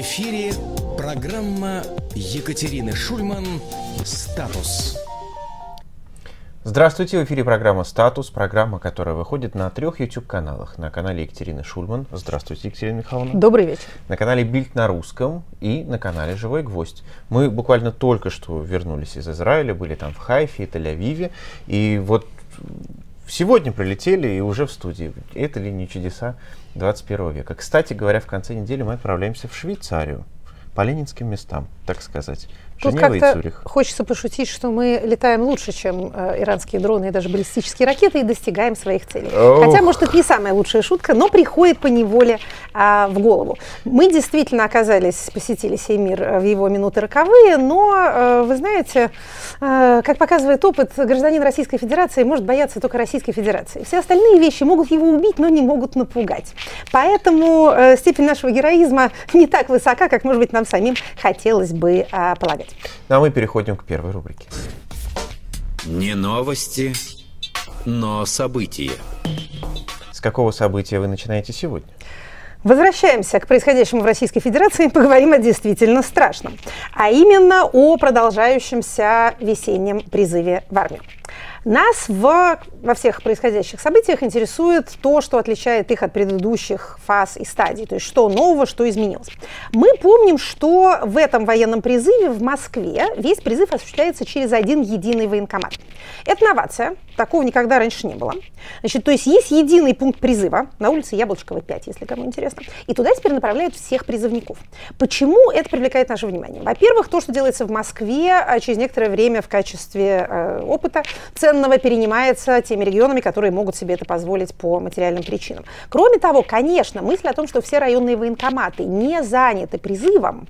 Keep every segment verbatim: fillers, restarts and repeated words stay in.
эфире программа Екатерины Шульман «Статус». Здравствуйте, в эфире программа «Статус», программа, которая выходит на трех YouTube-каналах. На канале Екатерины Шульман. Здравствуйте, Екатерина Михайловна. Добрый вечер. На канале Бильд на русском и на канале «Живой гвоздь». Мы буквально только что вернулись из Израиля, были там в Хайфе и Тель-Авиве. И вот сегодня прилетели и уже в студии. Это ли не чудеса двадцать первого века? Кстати говоря, в конце недели мы отправляемся в Швейцарию. По ленинским местам, так сказать. Тут как-то хочется пошутить, что мы летаем лучше, чем э, иранские дроны и даже баллистические ракеты, и достигаем своих целей. Ох. Хотя, может, это не самая лучшая шутка, но приходит поневоле э, в голову. Мы действительно оказались, посетили сей мир в его минуты роковые, но, э, вы знаете, э, как показывает опыт, гражданин Российской Федерации может бояться только Российской Федерации. Все остальные вещи могут его убить, но не могут напугать. Поэтому э, степень нашего героизма не так высока, как, может быть, нам самим хотелось бы э, полагать. Ну, а мы переходим к первой рубрике. Не новости, но события. С какого события вы начинаете сегодня? Возвращаемся к происходящему в Российской Федерации и поговорим о действительно страшном, а именно о продолжающемся весеннем призыве в армию. Нас в, во всех происходящих событиях интересует то, что отличает их от предыдущих фаз и стадий, то есть что нового, что изменилось. Мы помним, что в этом военном призыве в Москве весь призыв осуществляется через один единый военкомат. Это новация, такого никогда раньше не было. Значит, то есть есть единый пункт призыва на улице Яблочкова, пять, если кому интересно, и туда теперь направляют всех призывников. Почему это привлекает наше внимание? Во-первых, то, что делается в Москве, через некоторое время в качестве э, опыта ценного перенимается теми регионами, которые могут себе это позволить по материальным причинам. Кроме того, конечно, мысль о том, что все районные военкоматы не заняты призывом,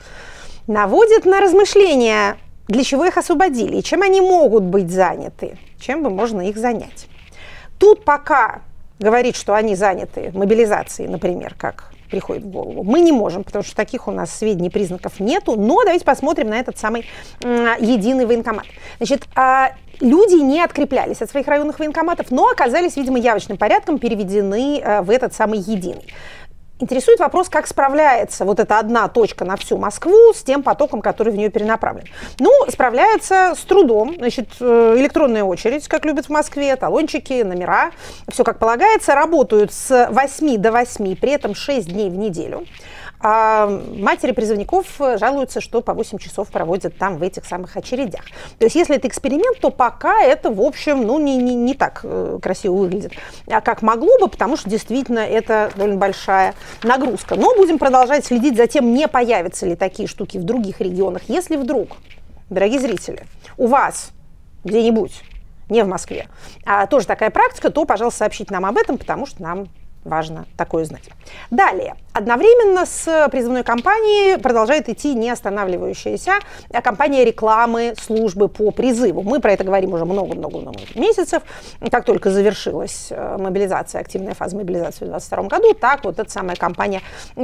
наводит на размышления, для чего их освободили и чем они могут быть заняты, чем бы можно их занять. Тут пока говорить, что они заняты мобилизацией, например, как приходит в голову, мы не можем, потому что таких у нас сведений, признаков нету, но давайте посмотрим на этот самый м, единый военкомат. Значит, а, люди не откреплялись от своих районных военкоматов, но оказались, видимо, явочным порядком переведены а, в этот самый единый. Интересует вопрос, как справляется вот эта одна точка на всю Москву с тем потоком, который в нее перенаправлен. Ну, справляется с трудом. Значит, электронная очередь, как любят в Москве, талончики, номера, все как полагается, работают с восьми до восьми, при этом шесть дней в неделю. А матери призывников жалуются, что по восемь часов проводят там в этих самых очередях. То есть, если это эксперимент, то пока это, в общем, ну, не, не, не так э, красиво выглядит, а как могло бы, потому что действительно это довольно большая нагрузка. Но будем продолжать следить за тем, не появятся ли такие штуки в других регионах. Если вдруг, дорогие зрители, у вас где-нибудь, не в Москве, а тоже такая практика, то, пожалуйста, сообщите нам об этом, потому что нам важно такое знать. Далее. Одновременно с призывной кампанией продолжает идти неостанавливающаяся кампания рекламы службы по призыву. Мы про это говорим уже много-много-много месяцев. Как только завершилась мобилизация, активная фаза мобилизации в двадцать втором году, так вот эта самая кампания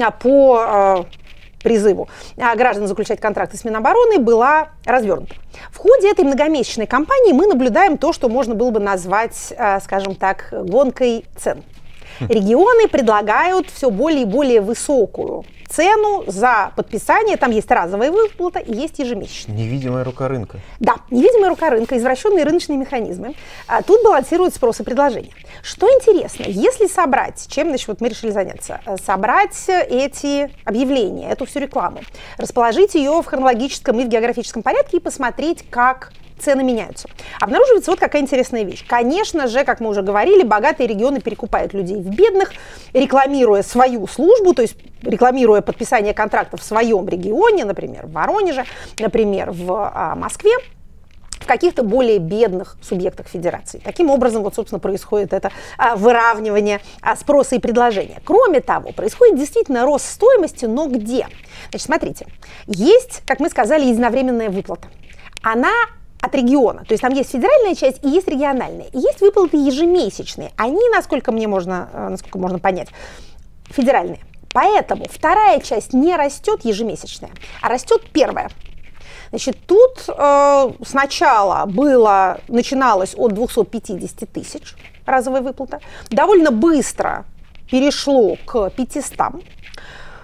по призыву граждан заключать контракты с Минобороны была развернута. В ходе этой многомесячной кампании мы наблюдаем то, что можно было бы назвать, скажем так, гонкой цен. Регионы предлагают все более и более высокую цену за подписание. Там есть разовая выплата и есть ежемесячная. Невидимая рука рынка. Да, невидимая рука рынка, извращенные рыночные механизмы. А тут балансируют спрос и предложение. Что интересно, если собрать, чем, значит, вот мы решили заняться, собрать эти объявления, эту всю рекламу, расположить ее в хронологическом и в географическом порядке и посмотреть, как цены меняются. Обнаруживается вот какая интересная вещь. Конечно же, как мы уже говорили, богатые регионы перекупают людей в бедных, рекламируя свою службу, то есть рекламируя подписание контрактов в своем регионе, например, в Воронеже, например, в а, Москве, в каких-то более бедных субъектах федерации. Таким образом, вот, собственно, происходит это а, выравнивание а, спроса и предложения. Кроме того, происходит действительно рост стоимости, но где? Значит, смотрите, есть, как мы сказали, единовременная выплата. Она от региона. То есть там есть федеральная часть и есть региональная. И есть выплаты ежемесячные. Они, насколько мне можно, насколько можно понять, федеральные. Поэтому вторая часть не растет ежемесячная, а растет первая. Значит, тут э, сначала было, начиналось от двухсот пятидесяти тысяч разовая выплата, довольно быстро перешло к пятистам.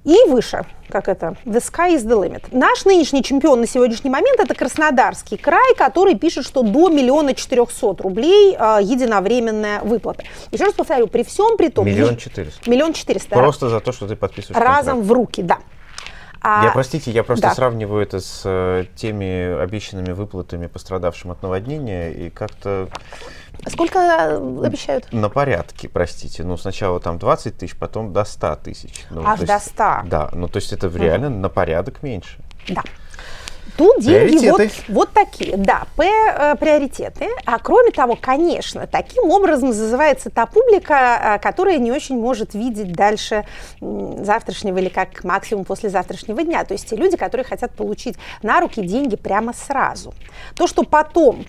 и выше, как это, the sky is the limit. Наш нынешний чемпион на сегодняшний момент – это Краснодарский край, который пишет, что до миллиона четырехсот рублей э, единовременная выплата. Еще раз повторю, при всем при том… Миллион четыреста. Миллион четыреста. Просто за то, что ты подписываешь разом контракт. В руки, да. Я, простите, я просто да. сравниваю это с э, теми обещанными выплатами пострадавшим от наводнения, и как-то… Сколько обещают? На порядке, простите. Ну, сначала там двадцать тысяч, потом до ста тысяч. Ну, Аж есть, до ста? Да, ну то есть это реально угу. на порядок меньше. Да. Тут деньги вот, вот такие, да, П, э, приоритеты. А кроме того, конечно, таким образом называется та публика, которая не очень может видеть дальше завтрашнего или как максимум послезавтрашнего дня. То есть те люди, которые хотят получить на руки деньги прямо сразу. То, что потом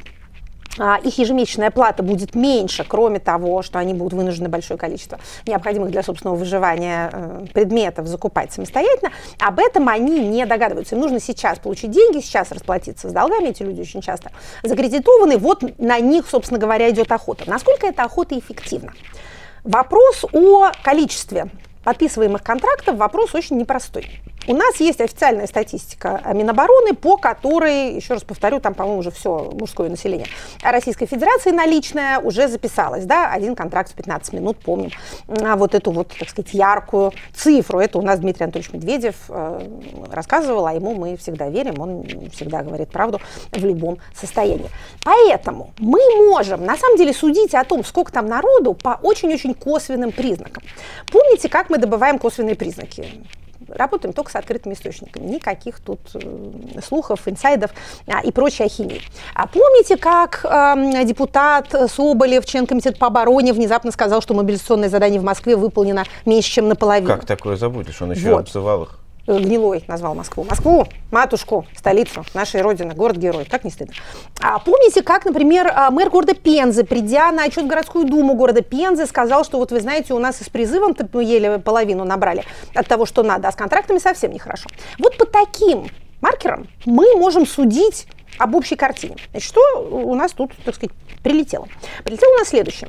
их ежемесячная плата будет меньше, кроме того, что они будут вынуждены большое количество необходимых для собственного выживания предметов закупать самостоятельно, об этом они не догадываются. Им нужно сейчас получить деньги, сейчас расплатиться с долгами. Эти люди очень часто закредитованы. Вот на них, собственно говоря, идет охота. Насколько эта охота эффективна? Вопрос о количестве подписываемых контрактов, вопрос очень непростой. У нас есть официальная статистика Минобороны, по которой, еще раз повторю, там, по-моему, уже все мужское население Российской Федерации наличное уже записалось, да, один контракт в пятнадцать минут, помним, а вот эту вот, так сказать, яркую цифру, это у нас Дмитрий Анатольевич Медведев э, рассказывал, а ему мы всегда верим, он всегда говорит правду в любом состоянии. Поэтому мы можем, на самом деле, судить о том, сколько там народу по очень-очень косвенным признакам. Помните, как мы добываем косвенные признаки? Работаем только с открытыми источниками. Никаких тут э, слухов, инсайдов а, и прочей ахинеи. А помните, как э, депутат Соболев, член комитета по обороне, внезапно сказал, что мобилизационное задание в Москве выполнено меньше, чем наполовину? Как такое забудешь? Он еще вот. обзывал их. Гнилой назвал Москву. Москву, матушку, столицу нашей Родины, город-герой. Как не стыдно. А помните, как, например, мэр города Пензы, придя на отчет в городскую думу города Пензы, сказал, что вот вы знаете, у нас и с призывом-то мы еле половину набрали от того, что надо, а с контрактами совсем нехорошо. Вот по таким маркерам мы можем судить об общей картине. Значит, что у нас тут, так сказать, прилетело? Прилетело у нас следующее.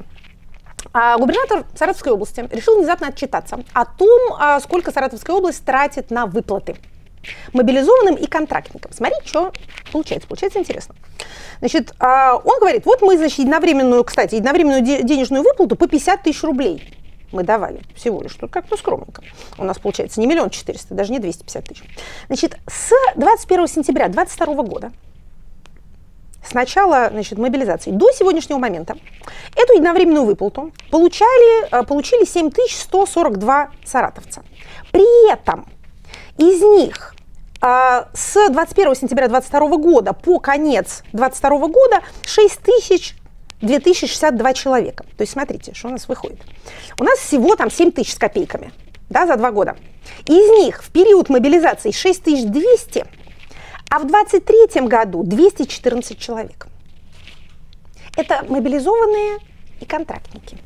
А губернатор Саратовской области решил внезапно отчитаться о том, сколько Саратовская область тратит на выплаты мобилизованным и контрактникам. Смотрите, что получается. Получается интересно. Значит, он говорит, вот мы, значит, единовременную, кстати, единовременную денежную выплату по пятьдесят тысяч рублей мы давали всего лишь, что как-то скромненько. У нас получается не миллион четыреста, даже не двести пятьдесят тысяч. Значит, с двадцать первого сентября две тысячи двадцать второго года, с начала, значит, мобилизации до сегодняшнего момента эту единовременную выплату получали, получили семь тысяч сто сорок два саратовца. При этом из них с двадцать первого сентября две тысячи двадцать второго года по конец две тысячи двадцать второго года шесть тысяч две тысячи шестьдесят два человека. То есть смотрите, что у нас выходит. У нас всего там семь тысяч с копейками, да, за два года. Из них в период мобилизации шесть тысяч двести, а в двадцать третьем году двести четырнадцать человек. Это мобилизованные и контрактники.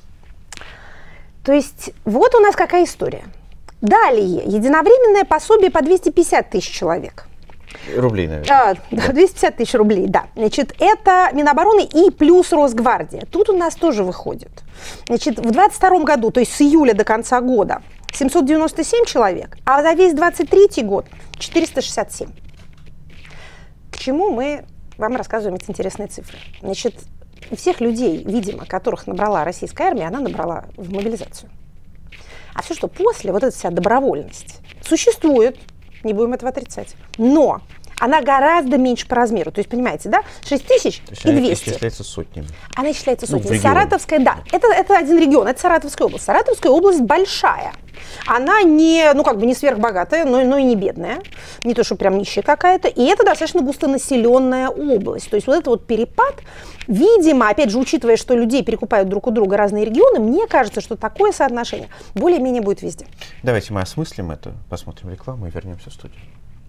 То есть вот у нас какая история. Далее, единовременное пособие по двести пятьдесят тысяч человек. Рублей, наверное. А, двести пятьдесят тысяч рублей, да. Значит, это Минобороны и плюс Росгвардия. Тут у нас тоже выходит. Значит, в двадцать втором году, то есть с июля до конца года, семьсот девяносто семь человек, а за весь двадцать третий год четыреста шестьдесят семь. К чему мы вам рассказываем эти интересные цифры? Значит, всех людей, видимо, которых набрала российская армия, она набрала в мобилизацию. А все, что после, вот эта вся добровольность, существует, не будем этого отрицать, но она гораздо меньше по размеру. То есть, понимаете, да, шесть тысяч и двести. Она исчисляется сотнями. Она исчисляется сотнями. Ну, Саратовская, да, это, это один регион, это Саратовская область. Саратовская область большая. Она не, ну, как бы не сверхбогатая, но, но и не бедная. Не то, что прям нищая какая-то. И это достаточно густонаселенная область. То есть вот этот вот перепад, видимо, опять же, учитывая, что людей перекупают друг у друга разные регионы, мне кажется, что такое соотношение более-менее будет везде. Давайте мы осмыслим это, посмотрим рекламу и вернемся в студию.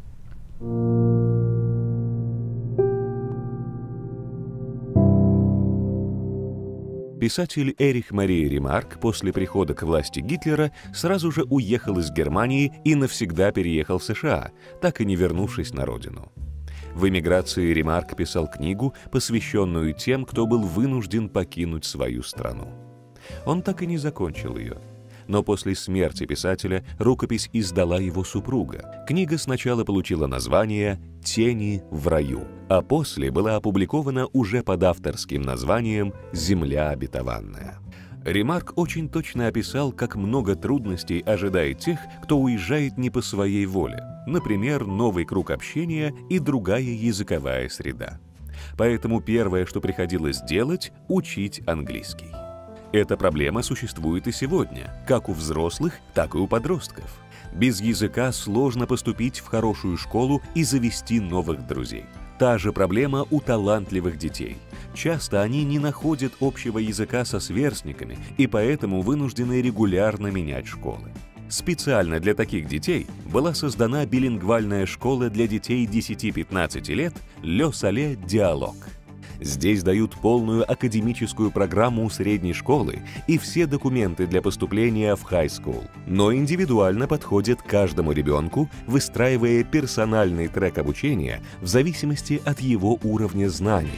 Писатель Эрих Мария Ремарк после прихода к власти Гитлера сразу же уехал из Германии и навсегда переехал в США, так и не вернувшись на родину. В эмиграции Ремарк писал книгу, посвященную тем, кто был вынужден покинуть свою страну. Он так и не закончил ее. но после смерти писателя рукопись издала его супруга. Книга сначала получила название «Тени в раю», а после была опубликована уже под авторским названием «Земля обетованная». Ремарк очень точно описал, как много трудностей ожидает тех, кто уезжает не по своей воле, например, новый круг общения и другая языковая среда. Поэтому первое, что приходилось делать – учить английский. Эта проблема существует и сегодня, как у взрослых, так и у подростков. Без языка сложно поступить в хорошую школу и завести новых друзей. Та же проблема у талантливых детей. Часто они не находят общего языка со сверстниками и поэтому вынуждены регулярно менять школы. Специально для таких детей была создана билингвальная школа для детей десяти-пятнадцати лет «Ле Сале Диалог». Здесь дают полную академическую программу средней школы и все документы для поступления в high school, но индивидуально подходят к каждому ребенку, выстраивая персональный трек обучения в зависимости от его уровня знаний.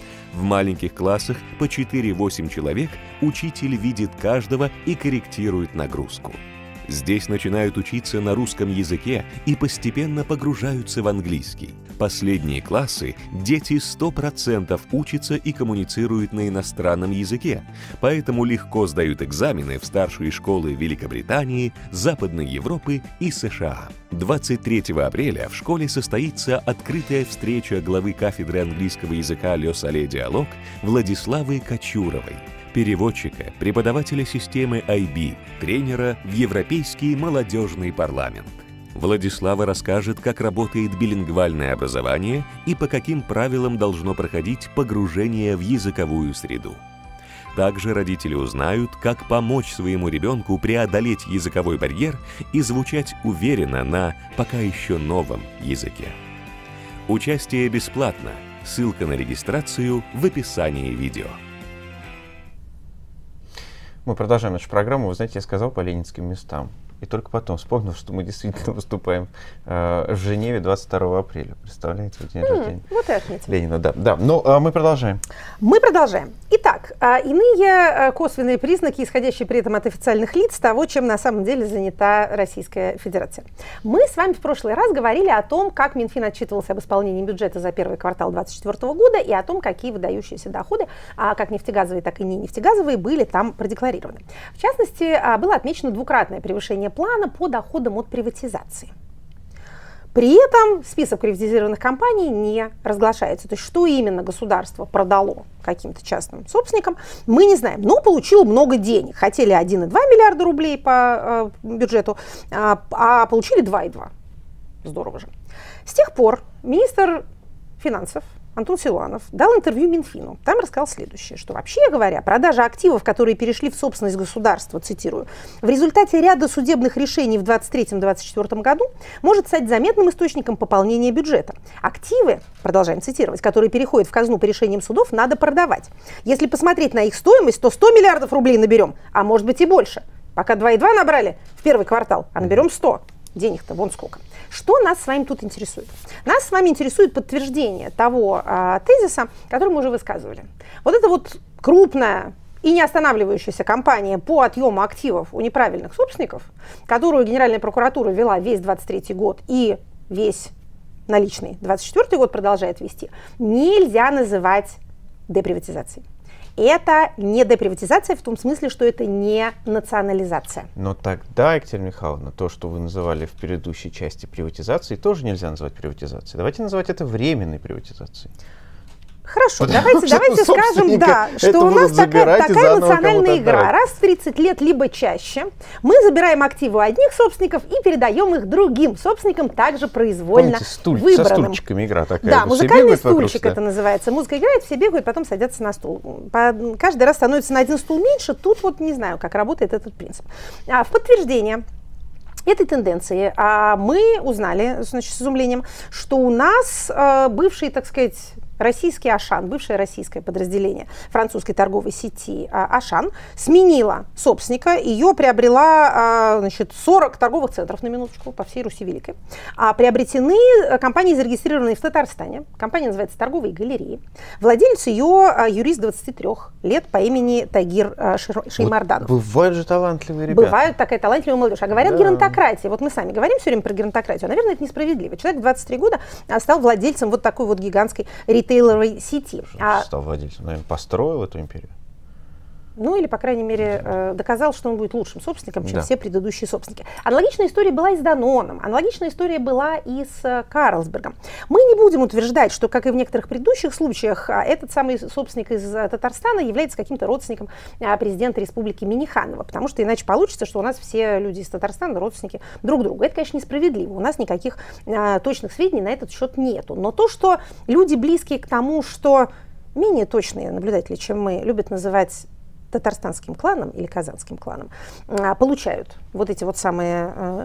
В маленьких классах по четыре-восемь человек учитель видит каждого и корректирует нагрузку. Здесь начинают учиться на русском языке и постепенно погружаются в английский. Последние классы дети сто процентов учатся и коммуницируют на иностранном языке, поэтому легко сдают экзамены в старшие школы Великобритании, Западной Европы и США. двадцать третьего апреля в школе состоится открытая встреча главы кафедры английского языка «Ле Сале Диалог» Владиславы Кочуровой, переводчика, преподавателя системы ай би, тренера в Европейский молодежный парламент. Владислава расскажет, как работает билингвальное образование и по каким правилам должно проходить погружение в языковую среду. Также родители узнают, как помочь своему ребенку преодолеть языковой барьер и звучать уверенно на пока еще новом языке. Участие бесплатно. Ссылка на регистрацию в описании видео. Мы продолжаем нашу программу. Вы знаете, я сказал по ленинским местам. И только потом вспомнил, что мы действительно выступаем э, в Женеве двадцать второго апреля. Представляете, в день mm, рождения вот и отметим. Ленина. Да, да. Ну, а мы продолжаем. Мы продолжаем. Итак, иные косвенные признаки, исходящие при этом от официальных лиц, того, чем на самом деле занята Российская Федерация. Мы с вами в прошлый раз говорили о том, как Минфин отчитывался об исполнении бюджета за первый квартал две тысячи двадцать четвёртого года и о том, какие выдающиеся доходы, как нефтегазовые, так и не нефтегазовые, были там продекларированы. В частности, было отмечено двукратное превышение плана по доходам от приватизации. При этом список приватизированных компаний не разглашается. То есть, что именно государство продало каким-то частным собственникам, мы не знаем. Но получило много денег. Хотели один и два миллиарда рублей по э, бюджету, э, а получили два и два. Здорово же. С тех пор министр финансов Антон Силуанов дал интервью Минфину. Там рассказал следующее, что вообще говоря, продажа активов, которые перешли в собственность государства, цитирую, в результате ряда судебных решений в двадцать третьем — двадцать четвёртом году может стать заметным источником пополнения бюджета. Активы, продолжаем цитировать, которые переходят в казну по решениям судов, надо продавать. Если посмотреть на их стоимость, то сто миллиардов рублей наберем, а может быть и больше. Пока два и два набрали в первый квартал, а наберем сто. Денег-то вон сколько. Что нас с вами тут интересует? Нас с вами интересует подтверждение того а, тезиса, который мы уже высказывали. Вот это вот крупная и не останавливающаяся кампания по отъему активов у неправильных собственников, которую Генеральная прокуратура вела весь двадцать третий год и весь наличный двадцать четвёртый год продолжает вести, нельзя называть деприватизацией. Это не деприватизация в том смысле, что это не национализация. Но тогда, Екатерина Михайловна, то, что вы называли в предыдущей части приватизации, тоже нельзя назвать приватизацией. Давайте называть это временной приватизацией. Хорошо, давайте, давайте скажем, да, что у нас такая, такая национальная игра. Раз в тридцать лет, либо чаще, мы забираем активы одних собственников и передаем их другим собственникам, также произвольно Помните, стуль, выбранным. Со стульчиками игра такая. Да, музыкальный стульчик это называется. Музыка играет, все бегают, потом садятся на стул. По, каждый раз становится на один стул меньше. Тут вот не знаю, как работает этот принцип. А в подтверждение этой тенденции а, мы узнали, значит, с изумлением, что у нас а, бывший, так сказать, российский Ашан, бывшее российское подразделение французской торговой сети Ашан, сменила собственника, ее приобрела, значит, сорок торговых центров, на минуточку, по всей Руси Великой. А приобретены компании, зарегистрированные в Татарстане. Компания называется «Торговые галереи». Владелец ее юрист двадцати трёх лет по имени Тагир Шеймарданов. Вот бывают же талантливые ребята. Бывают такая талантливая молодежь. А говорят, да. Геронтократия. Вот мы сами говорим все время про геронтократию. Наверное, это несправедливо. Человек в двадцать три года стал владельцем вот такой вот гигантской ритейловой сети. А... Стал владельцем, наверное, построил эту империю. Ну, или, по крайней мере, э, доказал, что он будет лучшим собственником, чем да. все предыдущие собственники. Аналогичная история была и с Даноном, аналогичная история была и с э, Карлсбергом. Мы не будем утверждать, что, как и в некоторых предыдущих случаях, э, этот самый собственник из э, Татарстана является каким-то родственником э, президента республики Минниханова, потому что иначе получится, что у нас все люди из Татарстана родственники друг другу. Это, конечно, несправедливо. У нас никаких э, точных сведений на этот счет нету. Но то, что люди, близкие к тому, что менее точные наблюдатели, чем мы, любят называть татарстанским кланом или казанским кланом, получают вот эти вот самые э,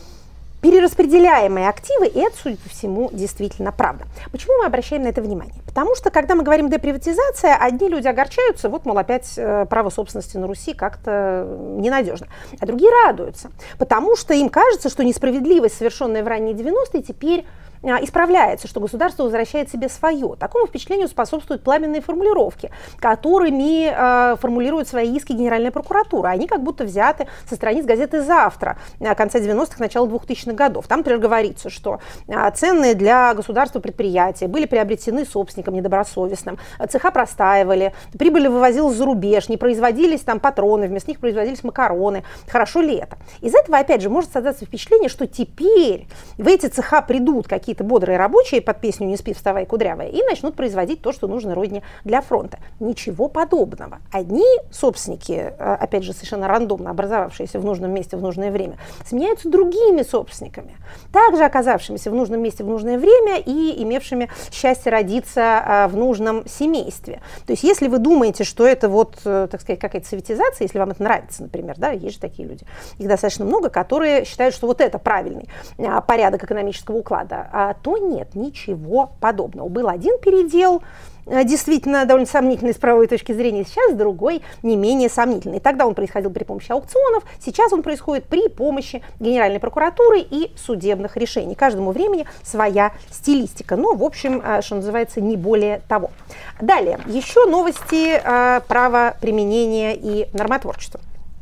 перераспределяемые активы, и это, судя по всему, действительно правда. Почему мы обращаем на это внимание? Потому что, когда мы говорим деприватизация, одни люди огорчаются, вот, мол, опять э, право собственности на Руси как-то ненадежно, а другие радуются, потому что им кажется, что несправедливость, совершенная в ранние девяностые, теперь исправляется, что государство возвращает себе свое. Такому впечатлению способствуют пламенные формулировки, которыми э, формулирует свои иски Генеральная прокуратура. Они как будто взяты со страниц газеты «Завтра» конца девяностых, начала двухтысячных годов. Там, например, говорится, что э, ценные для государства предприятия были приобретены собственником недобросовестным, цеха простаивали, прибыль вывозилась за рубеж, не производились там патроны, вместо них производились макароны. Хорошо ли это? Из этого, опять же, может создаться впечатление, что теперь в эти цеха придут какие-то какие-то бодрые рабочие под песню «Не спи, вставай, кудрявая» и начнут производить то, что нужно родине для фронта. Ничего подобного. Одни собственники, опять же, совершенно рандомно образовавшиеся в нужном месте в нужное время, сменяются другими собственниками, также оказавшимися в нужном месте в нужное время и имевшими счастье родиться в нужном семействе. То есть, если вы думаете, что это вот, так сказать, какая-то советизация, если вам это нравится, например, да, есть же такие люди, их достаточно много, которые считают, что вот это правильный порядок экономического уклада, то нет, ничего подобного. Был один передел, действительно довольно сомнительный с правовой точки зрения, сейчас другой не менее сомнительный. Тогда он происходил при помощи аукционов, сейчас он происходит при помощи Генеральной прокуратуры и судебных решений. Каждому времени своя стилистика, но, в общем, что называется, не более того. Далее, еще новости права применения и нормотворчества.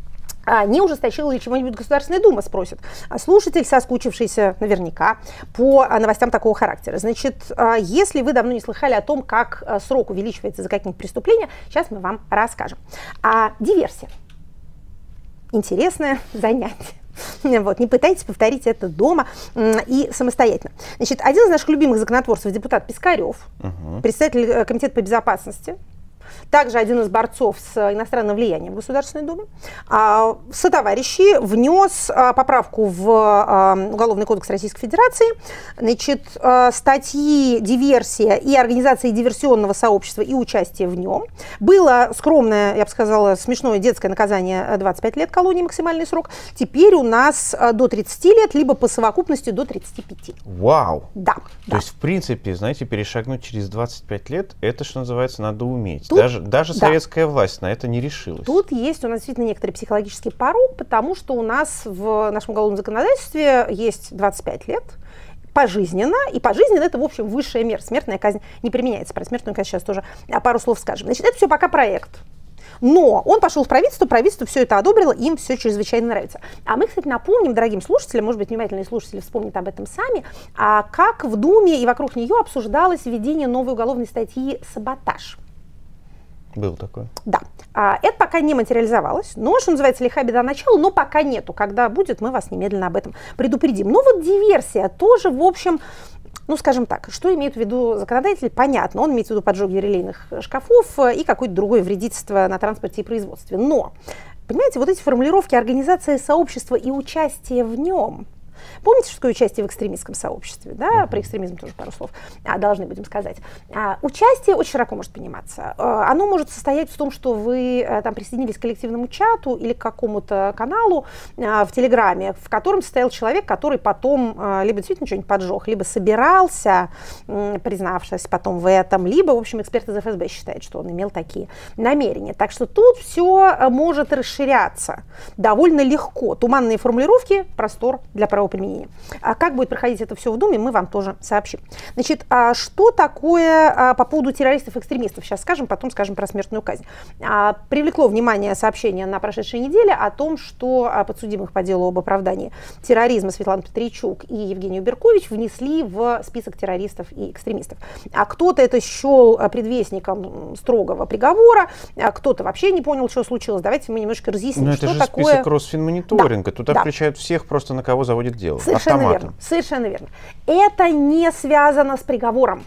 А не ужесточила ли чего-нибудь Государственная Дума, спросит слушатель, соскучившийся наверняка по новостям такого характера. Значит, если вы давно не слыхали о том, как срок увеличивается за какие-нибудь преступления, сейчас мы вам расскажем. А диверсия. Интересное занятие. Вот, не пытайтесь повторить это дома и самостоятельно. Значит, один из наших любимых законотворцев, депутат Пискарев, угу. председатель Комитета по безопасности, также один из борцов с иностранным влиянием в Государственной Думе, сотоварищи внес поправку в Уголовный кодекс Российской Федерации, значит, статьи «Диверсия» и «Организация диверсионного сообщества» и «Участие в нем». Было скромное, я бы сказала, смешное детское наказание двадцать пять лет колонии, максимальный срок. Теперь у нас до тридцати лет, либо по совокупности до тридцати пяти. Вау! Да. То да. есть, в принципе, знаете, перешагнуть через двадцать пять лет, это, что называется, надо уметь. Тут, даже даже да. советская власть на это не решилась. Тут есть у нас действительно некоторый психологический порог, потому что у нас в нашем уголовном законодательстве есть двадцать пять лет, пожизненно, и пожизненно это, в общем, высшая мера. Смертная казнь не применяется. Про смертную казнь сейчас тоже пару слов скажем. Значит, это все пока проект. Но он пошел в правительство, правительство все это одобрило, им все чрезвычайно нравится. А мы, кстати, напомним дорогим слушателям, может быть, внимательные слушатели вспомнят об этом сами, а как в Думе и вокруг нее обсуждалось введение новой уголовной статьи «Саботаж». Был такой. Да. А, это пока не материализовалось, но, что называется, лиха беда начала, но пока нету. Когда будет, мы вас немедленно об этом предупредим. Но вот диверсия тоже, в общем, ну, скажем так, что имеет в виду законодатель, понятно. Он имеет в виду поджоги релейных шкафов и какое-то другое вредительство на транспорте и производстве. Но, понимаете, вот эти формулировки «организация сообщества и участие в нем», Помните, что такое участие в экстремистском сообществе? Да? Про экстремизм тоже пару слов а, должны будем сказать. А, участие очень широко может пониматься. А, оно может состоять в том, что вы а, там присоединились к коллективному чату или к какому-то каналу а, в Телеграме, в котором состоял человек, который потом а, либо действительно что-нибудь поджег, либо собирался, м, признавшись потом в этом, либо, в общем, эксперт из эф эс бэ считает, что он имел такие намерения. Так что тут все может расширяться довольно легко. Туманные формулировки, простор для правоприменения. А как будет проходить это все в Думе, мы вам тоже сообщим. Значит, а что такое а, по поводу террористов-экстремистов? Сейчас скажем, потом скажем про смертную казнь. А, привлекло внимание сообщение на прошедшей неделе о том, что а, подсудимых по делу об оправдании терроризма Светлану Петричук и Евгению Беркович внесли в список террористов и экстремистов. А кто-то это счел предвестником строгого приговора, а кто-то вообще не понял, что случилось. Давайте мы немножко разъясним, Но что это же такое... список Росфинмониторинга. Да, Туда да. включают всех, просто на кого заводит дело. Совершенно Автоматом. верно. Совершенно верно. Это не связано с приговором.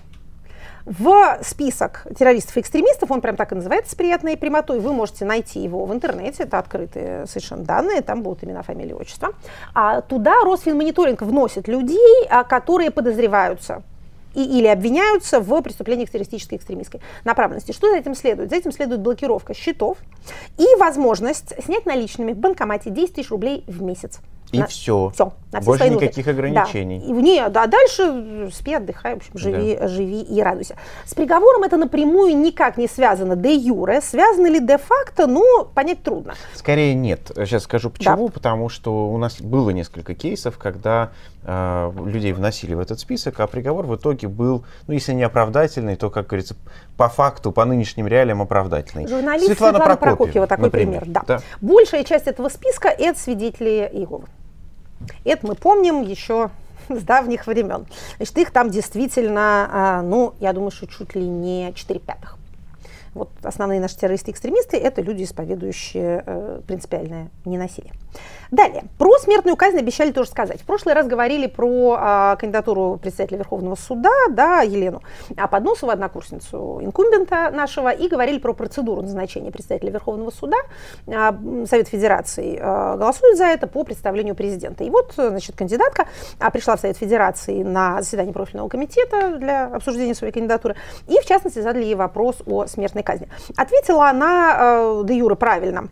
В список террористов и экстремистов, он прям так и называется с приятной прямотой, вы можете найти его в интернете, это открытые совершенно данные, там будут имена, фамилии, отчества. А туда Росфинмониторинг вносит людей, которые подозреваются и, или обвиняются в преступлениях террористической и экстремистской направленности. Что за этим следует? За этим следует блокировка счетов и возможность снять наличными в банкомате десять тысяч рублей в месяц. И на, все. все на все Больше свои никаких нужды. ограничений. Да. И, не, да, дальше спи, отдыхай, в общем, живи, Да. живи и радуйся. С приговором это напрямую никак не связано де юре. Связано ли де-факто, ну, понять трудно. Скорее нет. Сейчас скажу почему. Да. Потому что у нас было несколько кейсов, когда э, людей вносили в этот список, а приговор в итоге был, ну, если не оправдательный, то, как говорится, по факту, по нынешним реалиям оправдательный. Журналист Светлана, Светлана Прокопьева, Прокопьева, такой например. пример. Да. Да. Большая часть этого списка – это свидетели Иеговы. Это мы помним еще с давних времен. Значит, их там действительно, ну, я думаю, что чуть ли не четыре пятых. Вот основные наши террористы-экстремисты – это люди, исповедующие э, принципиальное ненасилие. Далее. Про смертную казнь обещали тоже сказать. В прошлый раз говорили про э, кандидатуру председателя Верховного суда, да, Елену Подносову, однокурсницу инкумбента нашего, и говорили про процедуру назначения председателя Верховного суда. Э, Совет Федерации э, голосует за это по представлению президента. И вот, значит, кандидатка э, пришла в Совет Федерации на заседание профильного комитета для обсуждения своей кандидатуры, и, в частности, задали ей вопрос о смертной казни. Ответила она э, де юре правильно.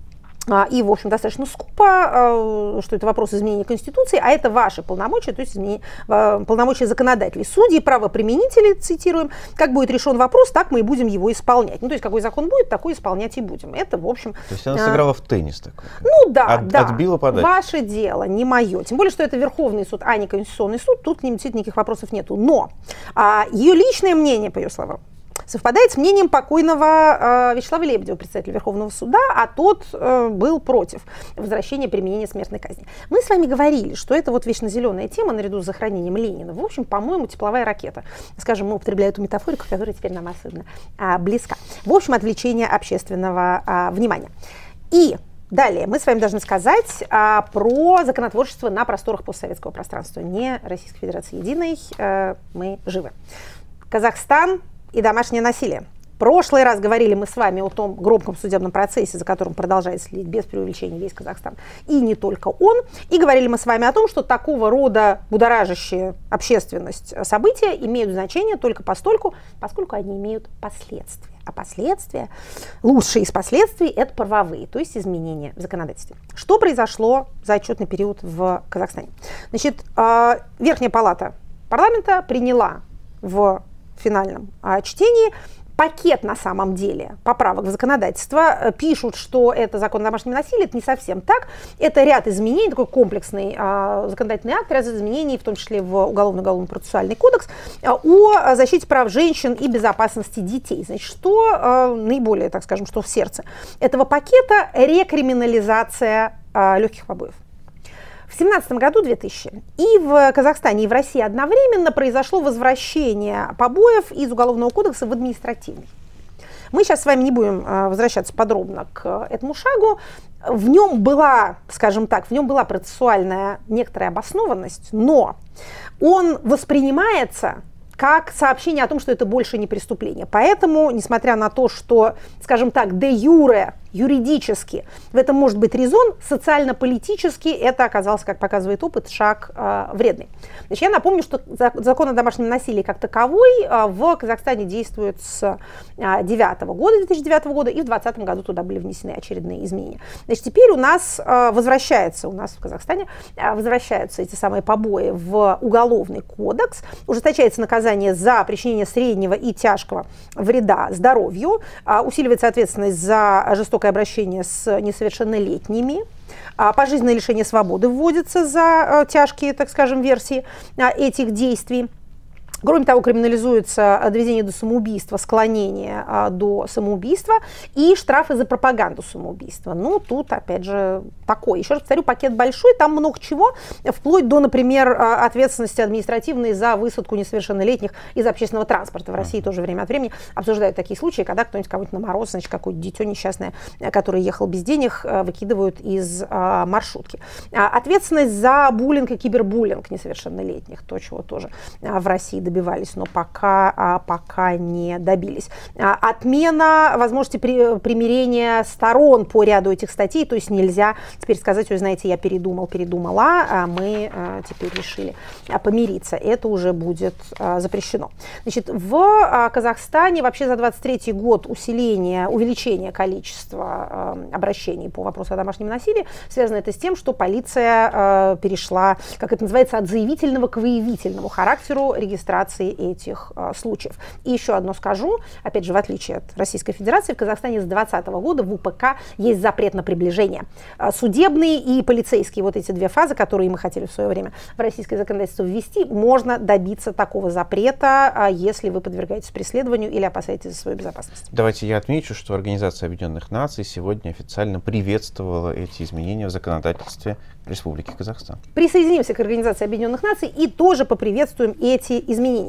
И, в общем, достаточно скупо, что это вопрос изменения Конституции, а это ваши полномочия, то есть изменение, полномочия законодателей. Судьи, правоприменители, цитируем, как будет решен вопрос, так мы и будем его исполнять. Ну, то есть, какой закон будет, такой исполнять и будем. Это, в общем... То есть она сыграла в теннис такой? Ну, да, От, да. Отбила подачу. Ваше дело, не мое. Тем более, что это Верховный суд, а не Конституционный суд, тут к ним действительно никаких вопросов нету. Но а, ее личное мнение, по ее словам, совпадает с мнением покойного э, Вячеслава Лебедева, председателя Верховного суда, а тот э, был против возвращения применения смертной казни. Мы с вами говорили, что это вот вечно зеленая тема наряду с захоронением Ленина. В общем, по-моему, тепловая ракета. Скажем, мы употребляем эту метафорику, которая теперь нам особенно а, близка. В общем, отвлечение общественного а, внимания. И далее мы с вами должны сказать а, про законотворчество на просторах постсоветского пространства. Не Российской Федерации единой, а, мы живы. Казахстан и домашнее насилие. В прошлый раз говорили мы с вами о том громком судебном процессе, за которым продолжает следить без преувеличения весь Казахстан, и не только он. И говорили мы с вами о том, что такого рода будоражащие общественность события имеют значение только постольку, поскольку они имеют последствия. А последствия, лучшие из последствий, это правовые, то есть изменения в законодательстве. Что произошло за отчетный период в Казахстане? Значит, Верхняя палата парламента приняла в финальном а, чтении пакет, на самом деле, поправок в законодательство. Пишут, что это закон о домашнем насилии, это не совсем так. Это ряд изменений, такой комплексный а, законодательный акт, ряд изменений, в том числе в Уголовно-уголовно-процессуальный кодекс, а, о защите прав женщин и безопасности детей. Значит, что а, наиболее, так скажем, что в сердце этого пакета — рекриминализация а, легких побоев. В две тысячи семнадцатом году, две тысячи, и в Казахстане, и в России одновременно произошло возвращение побоев из Уголовного кодекса в административный. Мы сейчас с вами не будем возвращаться подробно к этому шагу. В нем была, скажем так, в нем была процессуальная некоторая обоснованность, но он воспринимается как сообщение о том, что это больше не преступление. Поэтому, несмотря на то, что, скажем так, де юре юридически в этом может быть резон, социально-политически это оказался, как показывает опыт, шаг э, вредный. Значит, я напомню, что закон о домашнем насилии как таковой э, в Казахстане действует с э, девятого года, две тысячи девятого года, и в двадцатом году туда были внесены очередные изменения. Значит, теперь у нас э, возвращается, у нас в Казахстане э, возвращаются эти самые побои в Уголовный кодекс, ужесточается наказание за причинение среднего и тяжкого вреда здоровью, э, усиливается ответственность за жестокое обращение с несовершеннолетними, э, пожизненное лишение свободы вводится за э, тяжкие, так скажем, версии э, этих действий. Кроме того, криминализуется доведение до самоубийства, склонение а, до самоубийства и штрафы за пропаганду самоубийства. Ну, тут, опять же, такой. Еще раз повторю, пакет большой, там много чего, вплоть до, например, ответственности административной за высадку несовершеннолетних из общественного транспорта. В России тоже время от времени обсуждают такие случаи, когда кто-нибудь кого-нибудь на мороз, значит, какое-то дитё несчастное, которое ехал без денег, выкидывают из а, маршрутки. А, ответственность за буллинг и кибербуллинг несовершеннолетних, то, чего тоже а, в России добивались, но пока, а, пока не добились. А, отмена возможности при, примирения сторон по ряду этих статей, то есть нельзя теперь сказать, ой, знаете, я передумал, передумала, а мы а, теперь решили а, помириться. Это уже будет а, запрещено. Значит, в а, Казахстане вообще за двадцать третий год усиление, увеличение количества а, обращений по вопросу о домашнем насилии связано это с тем, что полиция а, перешла, как это называется, от заявительного к выявительному характеру регистрации этих а, случаев. И еще одно скажу, опять же, в отличие от Российской Федерации, в Казахстане с двадцатого года в УПК есть запрет на приближение. А, судебные и полицейские, вот эти две фазы, которые мы хотели в свое время в российское законодательство ввести, можно добиться такого запрета, а, если вы подвергаетесь преследованию или опасаетесь за свою безопасность. Давайте я отмечу, что Организация Объединенных Наций сегодня официально приветствовала эти изменения в законодательстве Республики Казахстан. Присоединимся к Организации Объединенных Наций и тоже поприветствуем эти изменения.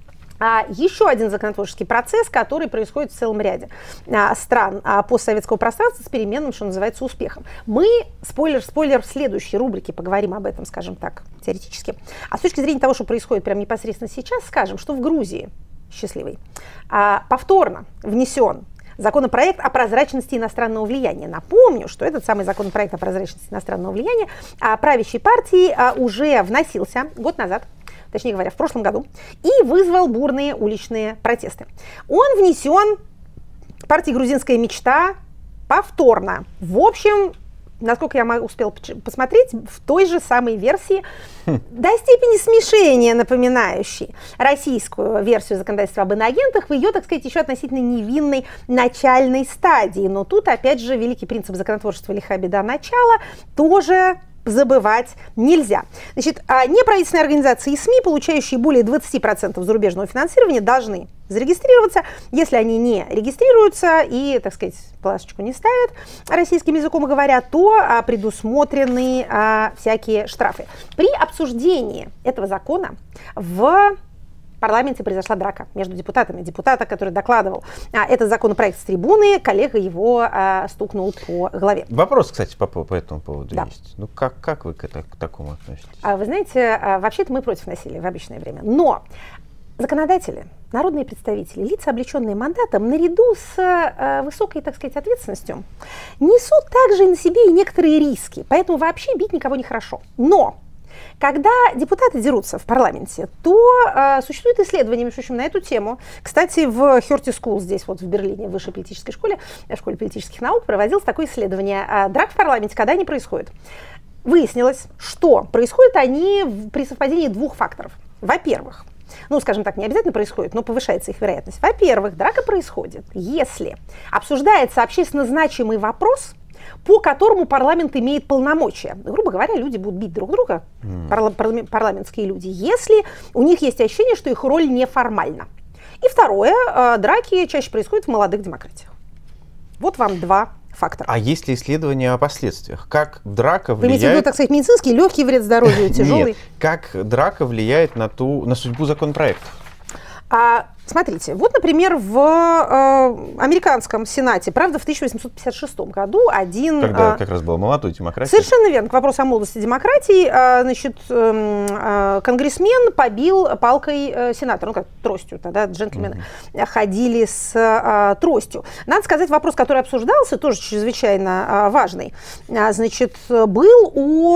А, еще один законотворческий процесс, который происходит в целом ряде а, стран а, постсоветского пространства с переменным, что называется, успехом. Мы, спойлер, спойлер, в следующей рубрике поговорим об этом, скажем так, теоретически. А с точки зрения того, что происходит прямо непосредственно сейчас, скажем, что в Грузии, счастливой, а, повторно внесен законопроект о прозрачности иностранного влияния. Напомню, что этот самый законопроект о прозрачности иностранного влияния а, правящей партии а, уже вносился год назад, точнее говоря, в прошлом году, и вызвал бурные уличные протесты. Он внесен партией «Грузинская мечта» повторно. В общем, насколько я успел посмотреть, в той же самой версии, до степени смешения напоминающей российскую версию законодательства об иноагентах, в ее, так сказать, еще относительно невинной начальной стадии. Но тут, опять же, великий принцип законотворчества «лиха беда начала» тоже забывать нельзя. Значит, неправительственные организации и СМИ, получающие более двадцати процентов зарубежного финансирования, должны зарегистрироваться. Если они не регистрируются и, так сказать, плашечку не ставят, российским языком говоря, то а, предусмотрены а, всякие штрафы. При обсуждении этого закона в в парламенте произошла драка между депутатами. Депутата, который докладывал а, этот законопроект с трибуны, коллега его а, стукнул по голове. Вопрос, кстати, по, по этому поводу да. есть. Ну, как, как вы к, это, к такому относитесь? А, вы знаете, а, вообще-то мы против насилия в обычное время. Но законодатели, народные представители, лица, облеченные мандатом, наряду с а, высокой, так сказать, ответственностью, несут также на себе и некоторые риски. Поэтому вообще бить никого не хорошо. Но когда депутаты дерутся в парламенте, то э, существует исследование, между прочим, на эту тему. Кстати, в Hertie School, здесь вот в Берлине, в высшей политической школе, в школе политических наук, проводилось такое исследование. Э, драк в парламенте, когда они происходят. Выяснилось, что происходят они при совпадении двух факторов. Во-первых, ну, скажем так, не обязательно происходит, но повышается их вероятность. Во-первых, драка происходит, если обсуждается общественно значимый вопрос, по которому парламент имеет полномочия. Грубо говоря, люди будут бить друг друга, mm. парла- парла- парламентские люди, если у них есть ощущение, что их роль неформальна. И второе, э, драки чаще происходят в молодых демократиях. Вот вам два фактора. А есть ли исследования о последствиях? Как драка влияет... Вы имеете в виду, так сказать, медицинский, легкий вред здоровью, тяжелый? Нет, как драка влияет на, ту, на судьбу законопроектов? А, Смотрите, вот, например, в э, американском Сенате, правда, в тысяча восемьсот пятьдесят шестом году один... Когда э, как раз была молодой демократия. Совершенно верно. К вопросу о молодости демократии, э, значит, э, э, конгрессмен побил палкой э, сенатора, ну как тростью, тогда джентльмены mm-hmm. ходили с э, тростью. Надо сказать, вопрос, который обсуждался, тоже чрезвычайно э, важный, э, значит, был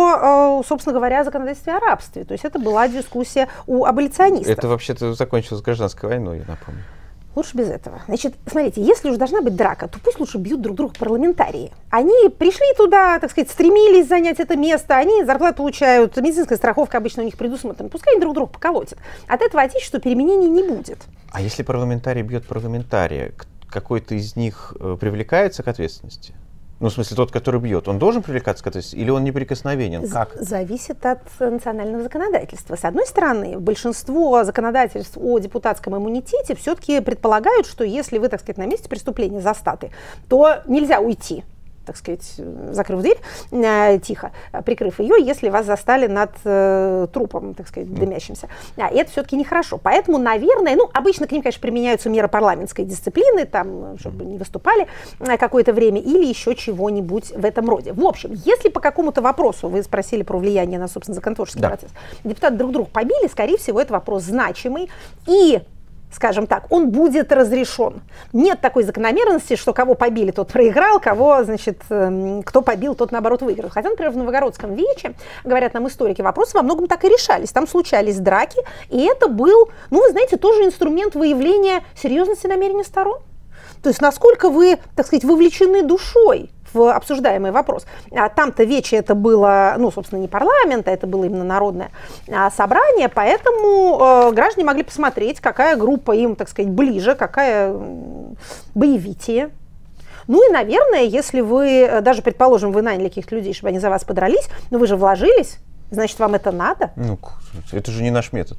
о, э, собственно говоря, законодательстве о рабстве. То есть это была дискуссия у аболиционистов. Это вообще-то закончилось гражданской войной, я напомню. Лучше без этого. Значит, смотрите, если уж должна быть драка, то пусть лучше бьют друг друга парламентарии. Они пришли туда, так сказать, стремились занять это место, они зарплату получают, медицинская страховка обычно у них предусмотрена. Пускай они друг друга поколотят. От этого отечества переменений не будет. А если парламентарий бьет парламентария, какой-то из них привлекается к ответственности? Ну, в смысле, тот, который бьет, он должен привлекаться к ответственности или он неприкосновенен? Как? Зависит от национального законодательства. С одной стороны, большинство законодательств о депутатском иммунитете все-таки предполагают, что если вы, так сказать, на месте преступления застаты, то нельзя уйти, так сказать, закрыв дверь, э, тихо, прикрыв ее, если вас застали над э, трупом, так сказать, дымящимся. А это все-таки нехорошо. Поэтому, наверное, ну, обычно к ним, конечно, применяются меры парламентской дисциплины, там, чтобы не выступали какое-то время, или еще чего-нибудь в этом роде. В общем, если по какому-то вопросу, вы спросили про влияние на, собственно, законотворческий да. процесс, депутаты друг друга побили, скорее всего, это вопрос значимый, и скажем так, он будет разрешен. Нет такой закономерности, что кого побили, тот проиграл, кого, значит, кто побил, тот, наоборот, выиграл. Хотя, например, в Новогородском Вече, говорят нам историки, вопросы во многом так и решались. Там случались драки, и это был, ну, вы знаете, тоже инструмент выявления серьезности намерений сторон. То есть, насколько вы, так сказать, вовлечены душой в обсуждаемый вопрос. А там-то Вече это было, ну, собственно, не парламент, а это было именно народное а, собрание, поэтому э, граждане могли посмотреть, какая группа им, так сказать, ближе, какая м, боевитее. Ну и, наверное, если вы, даже, предположим, вы наняли каких-то людей, чтобы они за вас подрались, но вы же вложились, значит, вам это надо. Ну, это же не наш метод.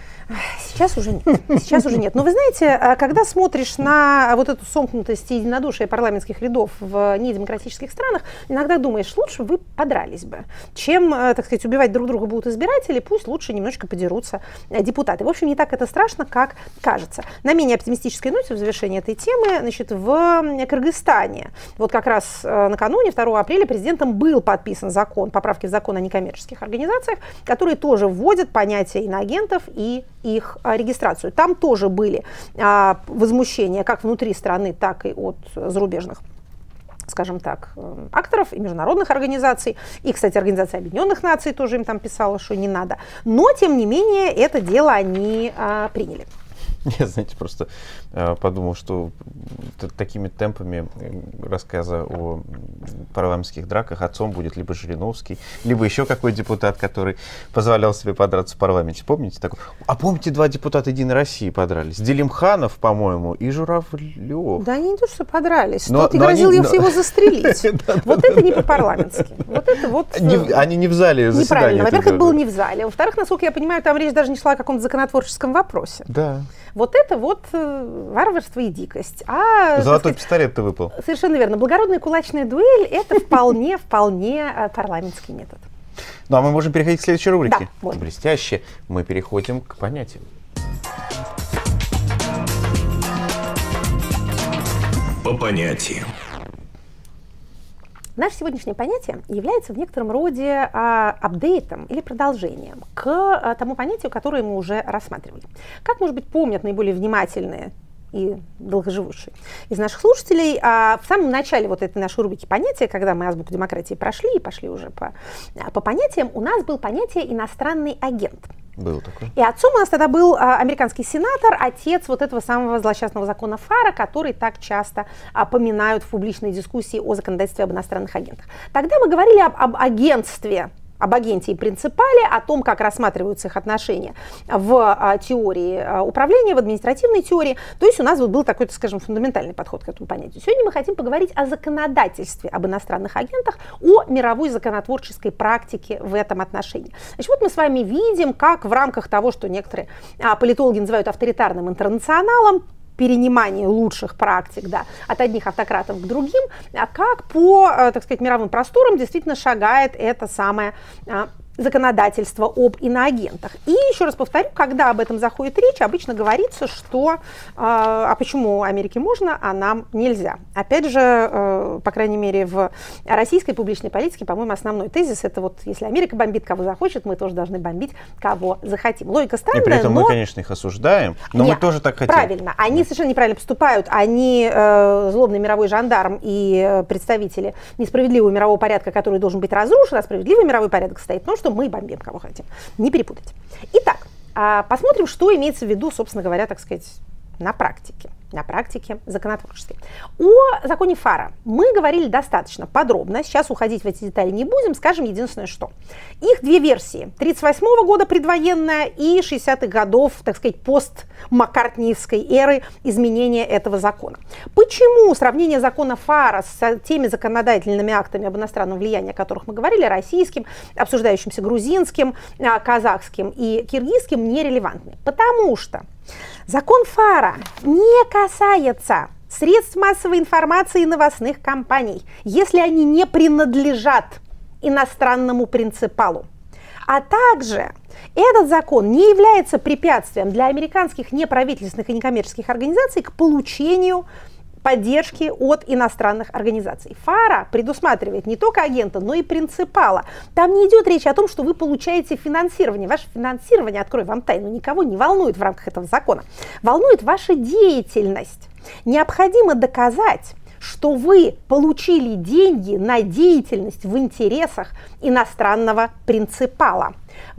Сейчас уже нет. Сейчас уже нет. Но вы знаете, когда смотришь на вот эту сомкнутость и единодушие парламентских рядов в недемократических странах, иногда думаешь, лучше вы подрались бы, чем, так сказать, убивать друг друга будут избиратели, пусть лучше немножечко подерутся депутаты. В общем, не так это страшно, как кажется. На менее оптимистической ноте в завершении этой темы, значит, в Кыргызстане, вот как раз накануне, второго апреля, президентом был подписан закон, поправки в закон о некоммерческих организациях, которые тоже вводят понятие иноагентов и их регистрацию. Там тоже были а, возмущения как внутри страны, так и от зарубежных, скажем так, акторов и международных организаций. И, кстати, Организация Объединенных Наций тоже им там писала, что не надо. Но, тем не менее, это дело они а, приняли. Я, знаете, просто э, подумал, что такими темпами рассказа о парламентских драках отцом будет либо Жириновский, либо еще какой депутат, который позволял себе подраться в парламенте. Помните такой? А помните, два депутата Единой России подрались? Делимханов, по-моему, и Журавлев. Да они не то, что подрались. Тот и грозил его застрелить. Вот это не по-парламентски. Вот это вот... Они не в зале заседания. Неправильно. Во-первых, это было не в зале. Во-вторых, насколько я понимаю, там речь даже не шла о каком-то законотворческом вопросе. Да. Вот это вот э, варварство и дикость. А, Золотой пистолет-то выпал. Совершенно верно. Благородная кулачная дуэль – это вполне, вполне парламентский метод. Ну, а мы можем переходить к следующей рубрике. Да, можем. Блестяще. Мы переходим к понятиям. По понятиям. Наше сегодняшнее понятие является в некотором роде а, апдейтом или продолжением к а, тому понятию, которое мы уже рассматривали. Как, может быть, помнят наиболее внимательные и долгоживущие из наших слушателей, а, в самом начале вот этой нашей рубрики понятия, когда мы азбуку демократии прошли и пошли уже по, по понятиям, у нас было понятие «иностранный агент». Был такой. И отцом у нас тогда был а, американский сенатор, отец вот этого самого злосчастного закона ФАРа, который так часто а, поминают в публичной дискуссии о законодательстве об иностранных агентах. Тогда мы говорили об, об агентстве, об агенте и принципале, о том, как рассматриваются их отношения в а, теории а, управления, в административной теории. То есть у нас вот был такой, так скажем, фундаментальный подход к этому понятию. Сегодня мы хотим поговорить о законодательстве об иностранных агентах, о мировой законотворческой практике в этом отношении. Значит, вот мы с вами видим, как в рамках того, что некоторые а, политологи называют авторитарным интернационалом, перенимание лучших практик, да, от одних автократов к другим, а как по, так сказать, мировым просторам действительно шагает эта самая а, законодательства об иноагентах. И еще раз повторю, когда об этом заходит речь, обычно говорится, что э, а почему Америке можно, а нам нельзя. Опять же, э, по крайней мере, в российской публичной политике, по-моему, основной тезис это вот, если Америка бомбит кого захочет, мы тоже должны бомбить кого захотим. Логика странная, и при этом но... мы, конечно, их осуждаем, но Нет, мы тоже так хотим. Правильно. Они совершенно неправильно поступают. Они э, злобный мировой жандарм и э, представители несправедливого мирового порядка, который должен быть разрушен, а справедливый мировой порядок стоит в том, что мы бомбим кого хотим. Не перепутать. Итак, э, посмотрим, что имеется в виду, собственно говоря, так сказать, на практике. На практике законотворческой. О законе ФАРа мы говорили достаточно подробно. Сейчас уходить в эти детали не будем. Скажем единственное, что. Их две версии. тридцать восьмого года предвоенная и шестидесятых годов, так сказать, пост-маккартниевской эры изменения этого закона. Почему сравнение закона ФАРа с теми законодательными актами об иностранном влиянии, о которых мы говорили, российским, обсуждающимся грузинским, казахским и киргизским, нерелевантны? Потому что закон ФАРа не касается средств массовой информации и новостных компаний, если они не принадлежат иностранному принципалу. А также этот закон не является препятствием для американских неправительственных и некоммерческих организаций к получению поддержки от иностранных организаций. ФАРа предусматривает не только агента, но и принципала. Там не идет речь о том, что вы получаете финансирование. Ваше финансирование, открою вам тайну, никого не волнует в рамках этого закона. Волнует ваша деятельность. Необходимо доказать, что вы получили деньги на деятельность в интересах иностранного принципала.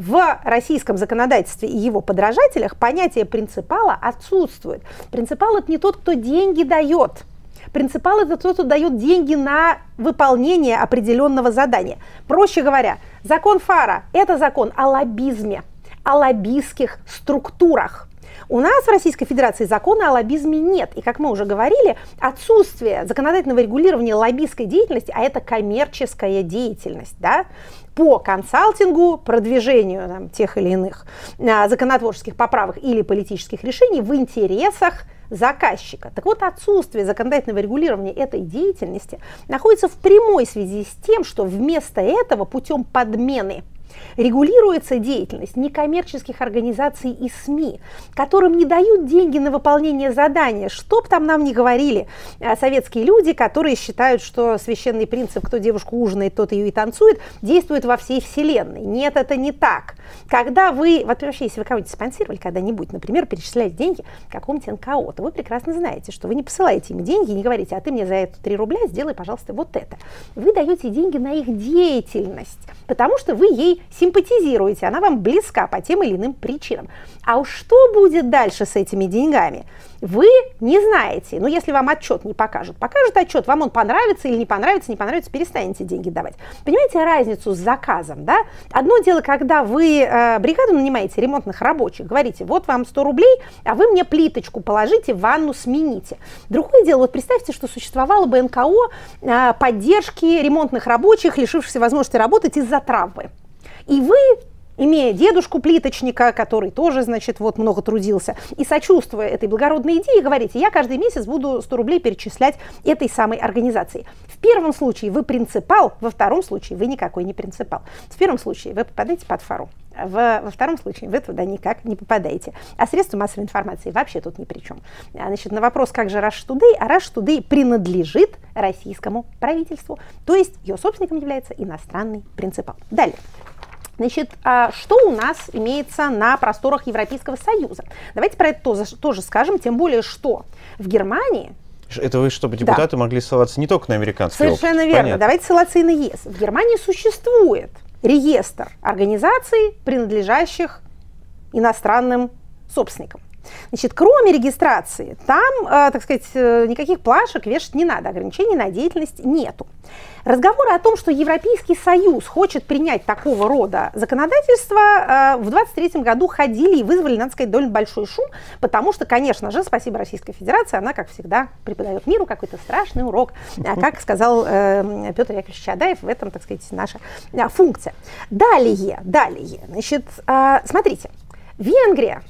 В российском законодательстве и его подражателях понятие принципала отсутствует. Принципал – это не тот, кто деньги дает. Принципал – это тот, кто дает деньги на выполнение определенного задания. Проще говоря, закон ФАРа – это закон о лоббизме, о лоббистских структурах. У нас в Российской Федерации закона о лоббизме нет. И, как мы уже говорили, отсутствие законодательного регулирования лоббистской деятельности, а это коммерческая деятельность, да, по консалтингу, продвижению там, тех или иных а, законотворческих поправок или политических решений в интересах заказчика. Так вот, отсутствие законодательного регулирования этой деятельности находится в прямой связи с тем, что вместо этого путем подмены регулируется деятельность некоммерческих организаций и СМИ, которым не дают деньги на выполнение задания. Что бы там нам ни говорили советские люди, которые считают, что священный принцип «кто девушку ужинает, тот ее и танцует» действует во всей вселенной. Нет, это не так. Когда вы, вот вообще, если вы кого-нибудь спонсировали когда-нибудь, например, перечисляете деньги какому-нибудь эн ка о, то вы прекрасно знаете, что вы не посылаете им деньги и не говорите: а ты мне за это три рубля сделай, пожалуйста, вот это. Вы даете деньги на их деятельность, потому что вы ей симпатизируете, она вам близка по тем или иным причинам. А уж что будет дальше с этими деньгами, вы не знаете. Но если вам отчет не покажут, покажут отчет, вам он понравится или не понравится, не понравится, перестанете деньги давать. Понимаете разницу с заказом, да? Одно дело, когда вы э, бригаду нанимаете ремонтных рабочих, говорите: вот вам сто рублей, а вы мне плиточку положите, ванну смените. Другое дело, вот представьте, что существовало бы эн ка о э, поддержки ремонтных рабочих, лишившихся возможности работать из-за травмы. И вы, имея дедушку-плиточника, который тоже, значит, вот много трудился, и сочувствуя этой благородной идее, говорите: я каждый месяц буду сто рублей перечислять этой самой организации. В первом случае вы принципал, во втором случае вы никакой не принципал. В первом случае вы попадаете под ФАРу, в, во втором случае вы туда никак не попадаете. А средства массовой информации вообще тут ни при чем. Значит, на вопрос, как же Russia Today, а Russia Today принадлежит российскому правительству, то есть ее собственником является иностранный принципал. Далее. Значит, что у нас имеется на просторах Европейского Союза? Давайте про это тоже, тоже скажем, тем более, что в Германии... Это вы, чтобы депутаты да. могли ссылаться не только на американский опыт. Совершенно верно. Понятно. Давайте ссылаться и на ЕС. В Германии существует реестр организаций, принадлежащих иностранным собственникам. Значит, кроме регистрации, там, э, так сказать, э, никаких плашек вешать не надо, ограничений на деятельность нету. Разговоры о том, что Европейский Союз хочет принять такого рода законодательство, э, в двадцать третьем году ходили и вызвали, надо сказать, довольно большой шум, потому что, конечно же, спасибо Российской Федерации, она, как всегда, преподает миру какой-то страшный урок, э, как сказал э, Петр Яковлевич Чадаев, в этом, так сказать, наша э, функция. Далее, далее, значит, э, смотрите, Венгрия,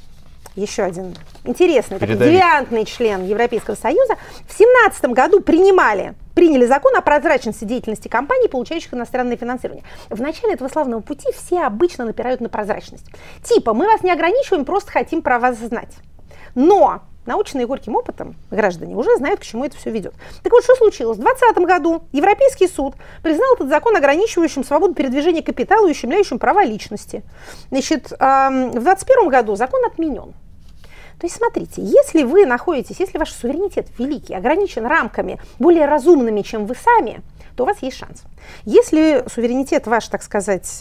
еще один интересный, такой девиантный член Европейского Союза, в семнадцатом году принимали приняли закон о прозрачности деятельности компаний, получающих иностранное финансирование. В начале этого славного пути все обычно напирают на прозрачность. Типа, мы вас не ограничиваем, просто хотим про вас знать. Но наученные горьким опытом граждане уже знают, к чему это все ведет. Так вот, что случилось? В двадцатом году Европейский суд признал этот закон ограничивающим свободу передвижения капитала и ущемляющим права личности. Значит, в двадцать первом году закон отменен. То есть, смотрите, если вы находитесь, если ваш суверенитет великий, ограничен рамками более разумными, чем вы сами, то у вас есть шанс. Если суверенитет ваш, так сказать,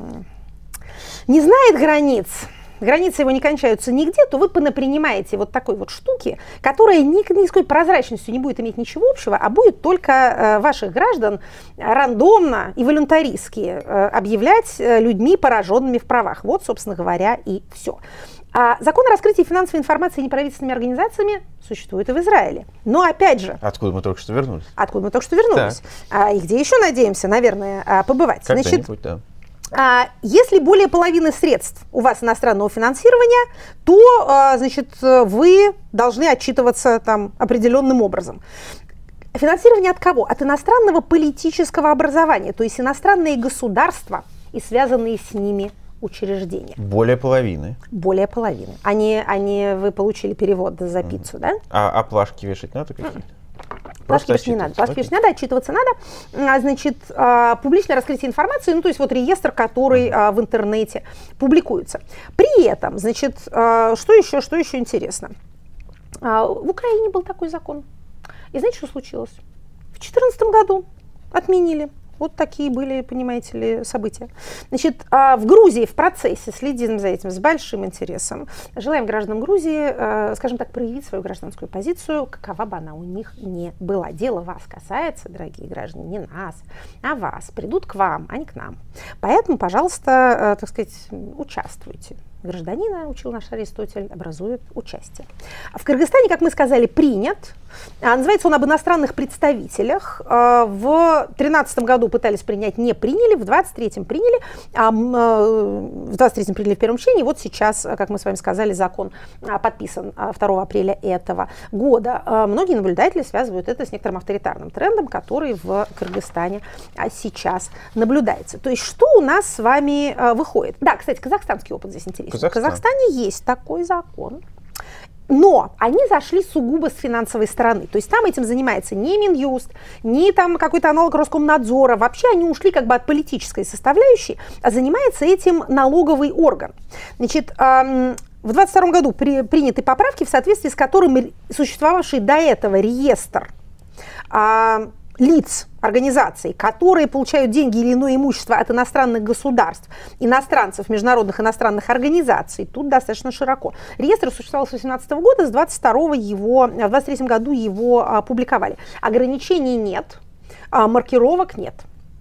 не знает границ, границы его не кончаются нигде, то вы понапринимаете вот такой вот штуки, которая ни, ни с какой прозрачностью не будет иметь ничего общего, а будет только э, ваших граждан рандомно и волюнтаристски э, объявлять э, людьми, пораженными в правах. Вот, собственно говоря, и все. А закон о раскрытии финансовой информации неправительственными организациями существует и в Израиле. Но опять же... Откуда мы только что вернулись? Откуда мы только что вернулись. А, и где еще надеемся, наверное, побывать. Когда-нибудь, да. А, если более половины средств у вас иностранного финансирования, то, а, значит, вы должны отчитываться там определенным образом. Финансирование от кого? От иностранного политического образования, то есть иностранные государства и связанные с ними учреждения. Более половины. Более половины. Они, они, вы получили перевод за пиццу, mm. да? А, а плашки вешать надо какие-то? Mm. Плашки вешать не надо. Плашки вешать не надо, отчитываться надо. А, значит, а, публичное раскрытие информации, ну, то есть вот реестр, который а, в интернете публикуется. При этом, значит, а, что еще, что еще интересно? А, в Украине был такой закон. И знаете, что случилось? В две тысячи четырнадцатом году отменили. Вот такие были, понимаете ли, события. Значит, в Грузии в процессе следим за этим с большим интересом. Желаем гражданам Грузии, скажем так, проявить свою гражданскую позицию, какова бы она у них ни была. Дело вас касается, дорогие граждане, не нас, а вас. Придут к вам, а не к нам. Поэтому, пожалуйста, так сказать, участвуйте. Гражданина, учил наш Аристотель, образует участие. В Кыргызстане, как мы сказали, принят. Называется он об иностранных представителях. В две тысячи тринадцатом году пытались принять, не приняли, в двадцать третьем приняли, а в двадцать третьем приняли в первом чтении. Вот сейчас, как мы с вами сказали, закон подписан второго апреля этого года. Многие наблюдатели связывают это с некоторым авторитарным трендом, который в Кыргызстане сейчас наблюдается. То есть, что у нас с вами выходит? Да, кстати, казахстанский опыт здесь интересен. Казахстан. В Казахстане есть такой закон. Но они зашли сугубо с финансовой стороны. То есть там этим занимается не Минюст, не там какой-то аналог Роскомнадзора. Вообще они ушли как бы от политической составляющей, а занимается этим налоговый орган. Значит, эм, в двадцать втором году при, приняты поправки, в соответствии с которыми существовавший до этого реестр э, лиц, организаций, которые получают деньги или иное имущество от иностранных государств, иностранцев, международных иностранных организаций, тут достаточно широко. Реестр существовал с две тысячи восемнадцатого года, с двадцать второго его, в двадцать третьем году его а, публиковали. Ограничений нет, а, маркировок нет.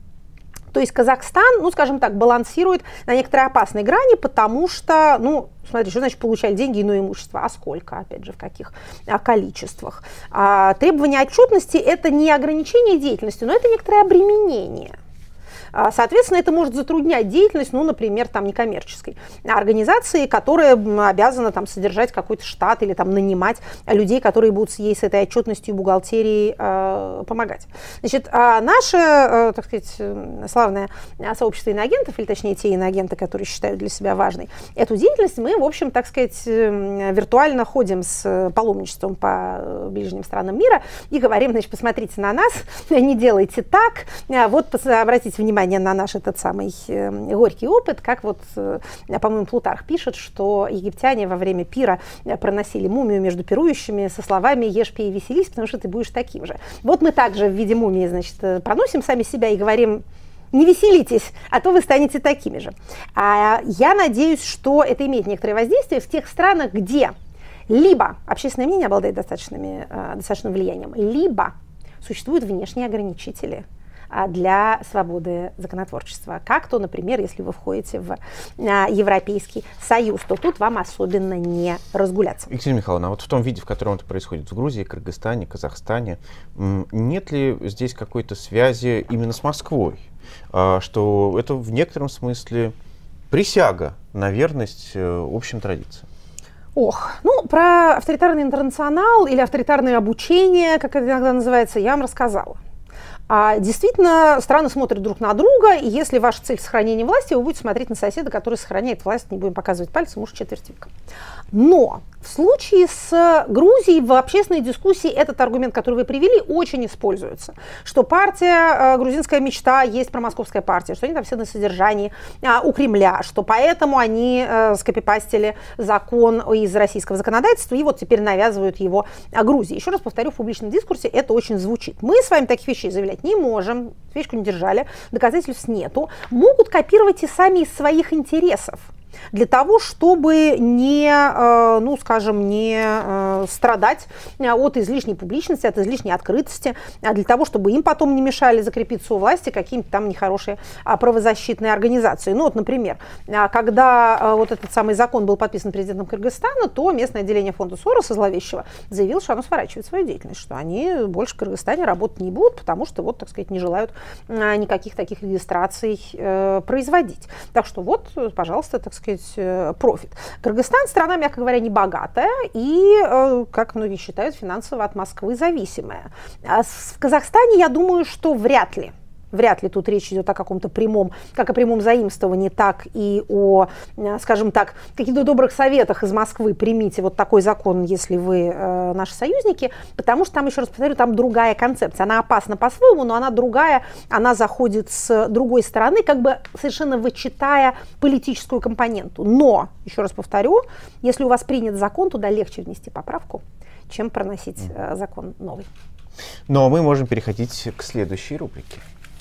То есть Казахстан, ну, скажем так, балансирует на некоторой опасной грани, потому что, ну, смотрите, что значит получать деньги и иное имущество, а сколько, опять же, в каких а, количествах. А, требование отчетности – это не ограничение деятельности, но это некоторое обременение. А, соответственно, это может затруднять деятельность, ну, например, там, некоммерческой организации, которая обязана там содержать какой-то штат или там нанимать людей, которые будут ей с этой отчетностью и бухгалтерией э, помогать. Значит, а наше, э, так сказать, славное сообщество иноагентов, или точнее те иноагенты, которые считают для себя важной эту деятельность, мы, в общем, так сказать, виртуально ходим с паломничеством по ближним странам мира и говорим, значит, посмотрите на нас, не делайте так, вот обратите внимание на наш этот самый э, горький опыт, как вот, э, по-моему, Плутарх пишет, что египтяне во время пира проносили мумию между пирующими со словами «ешь, пей, веселись, потому что ты будешь таким же». Вот мы также в виде мумии, значит, проносим сами себя и говорим: не веселитесь, а то вы станете такими же. А я надеюсь, что это имеет некоторое воздействие в тех странах, где либо общественное мнение обладает достаточными, э, достаточным влиянием, либо существуют внешние ограничители для свободы законотворчества. Как то, например, если вы входите в Европейский Союз, то тут вам особенно не разгуляться. Екатерина Михайловна, а вот в том виде, в котором это происходит в Грузии, Кыргызстане, Казахстане, нет ли здесь какой-то связи именно с Москвой? Что это в некотором смысле присяга на верность общим традициям? Ох, ну, про авторитарный интернационал или авторитарное обучение, как это иногда называется, я вам рассказала. А действительно, страны смотрят друг на друга, и если ваша цель сохранения власти, вы будете смотреть на соседа, который сохраняет власть, не будем показывать пальцем, уж четверть века. Но в случае с Грузией в общественной дискуссии этот аргумент, который вы привели, очень используется. Что партия «Грузинская мечта» есть промосковская партия, что они там все на содержании а, у Кремля, что поэтому они а, скопипастили закон из российского законодательства и вот теперь навязывают его а, Грузии. Еще раз повторю, в публичном дискурсе это очень звучит. Мы с вами таких вещей заявлять не можем, свечку не держали, доказательств нету. Могут копировать и сами из своих интересов. Для того, чтобы не, ну, скажем, не страдать от излишней публичности, от излишней открытости, а для того, чтобы им потом не мешали закрепиться у власти какие-то там нехорошие правозащитные организации. Ну, вот, например, когда вот этот самый закон был подписан президентом Кыргызстана, то местное отделение фонда Сороса зловещего заявило, что оно сворачивает свою деятельность, что они больше в Кыргызстане работать не будут, потому что, вот, так сказать, не желают никаких таких регистраций производить. Так что вот, пожалуйста, так сказать, профит. Кыргызстан страна, мягко говоря, не богатая и, как многие считают, финансово от Москвы зависимая. А в Казахстане, я думаю, что вряд ли. Вряд ли тут речь идет о каком-то прямом, как о прямом заимствовании, так и о, скажем так, каких-то добрых советах из Москвы. Примите вот такой закон, если вы э, наши союзники, потому что там, еще раз повторю, там другая концепция. Она опасна по-своему, но она другая, она заходит с другой стороны, как бы совершенно вычитая политическую компоненту. Но, еще раз повторю, если у вас принят закон, туда легче внести поправку, чем проносить э, закон новый. Но мы можем переходить к следующей рубрике.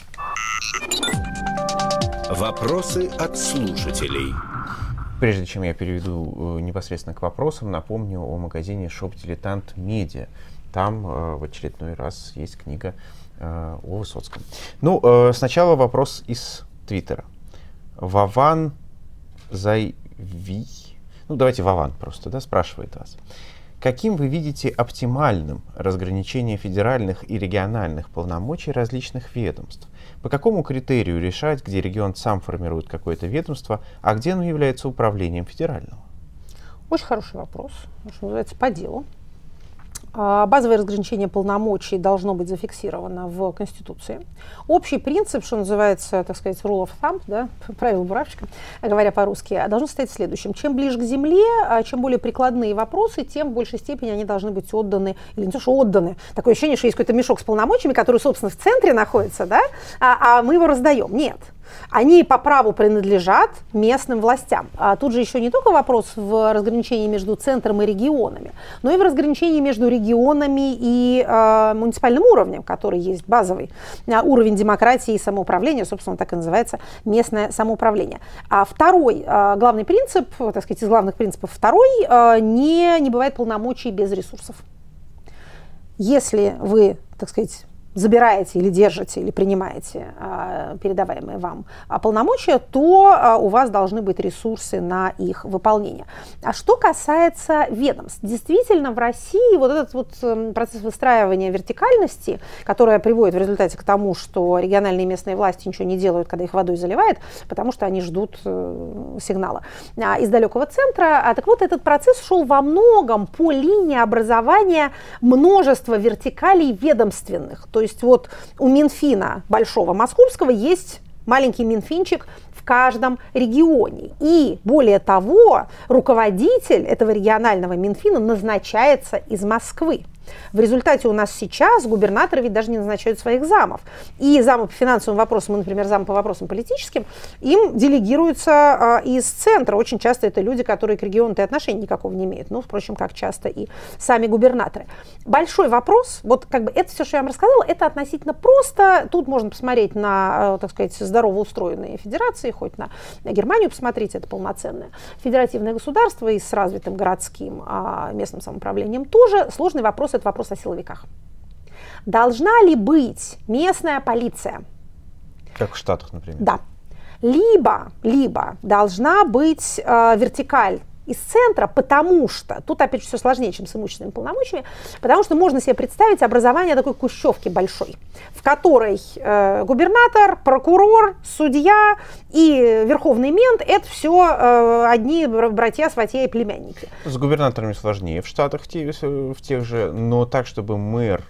Вопросы от слушателей. Прежде чем я перейду непосредственно к вопросам, напомню о магазине Shop Dilettant Media. Там э, в очередной раз есть книга э, о Высоцком. Ну, э, сначала вопрос из Твиттера. Вован Зайви, ну давайте Вован просто, да, спрашивает вас. Каким вы видите оптимальным разграничение федеральных и региональных полномочий различных ведомств? По какому критерию решать, где регион сам формирует какое-то ведомство, а где оно является управлением федерального? Очень хороший вопрос, что называется, по делу. Базовое разграничение полномочий должно быть зафиксировано в Конституции. Общий принцип, что называется, так сказать, rule of thumb, да, правило буравчика, говоря по-русски, должен состоять в следующем. Чем ближе к земле, чем более прикладные вопросы, тем в большей степени они должны быть отданы, или не то, что отданы. Такое ощущение, что есть какой-то мешок с полномочиями, который, собственно, в центре находится, да, а, а мы его раздаем. Нет. Они по праву принадлежат местным властям. А тут же еще не только вопрос в разграничении между центром и регионами, но и в разграничении между регионами и э, муниципальным уровнем, который есть базовый э, уровень демократии и самоуправления, собственно, так и называется местное самоуправление. А второй э, главный принцип, так сказать, из главных принципов второй, э, не, не бывает полномочий без ресурсов. Если вы, так сказать, забираете или держите, или принимаете а, передаваемые вам а, полномочия, то а, у вас должны быть ресурсы на их выполнение. А что касается ведомств, действительно в России вот этот вот процесс выстраивания вертикальности, которая приводит в результате к тому, что региональные и местные власти ничего не делают, когда их водой заливает, потому что они ждут э, сигнала а, из далекого центра. А, так вот, этот процесс шел во многом по линии образования множества вертикалей ведомственных. То То есть вот у Минфина большого московского есть маленький Минфинчик в каждом регионе. И более того, руководитель этого регионального Минфина назначается из Москвы. В результате у нас сейчас губернаторы ведь даже не назначают своих замов. И замы по финансовым вопросам, и, например, замы по вопросам политическим, им делегируются э, из центра. Очень часто это люди, которые к региону-то и отношения никакого не имеют. Ну, впрочем, как часто и сами губернаторы. Большой вопрос, вот как бы это все, что я вам рассказала, это относительно просто. Тут можно посмотреть на, э, так сказать, здорово устроенные федерации, хоть на, на Германию посмотреть, это полноценное федеративное государство и с развитым городским э, местным самоуправлением тоже. Сложный вопрос. Это вопрос о силовиках. Должна ли быть местная полиция? Как в Штатах, например. Да. Либо, либо должна быть э, вертикаль из центра, потому что, тут опять же все сложнее, чем с имущественными полномочиями, потому что можно себе представить образование такой кущевки большой, в которой э, губернатор, прокурор, судья и верховный мент – это все э, одни братья, сватья и племянники. С губернаторами сложнее в Штатах в тех же, но так, чтобы мэр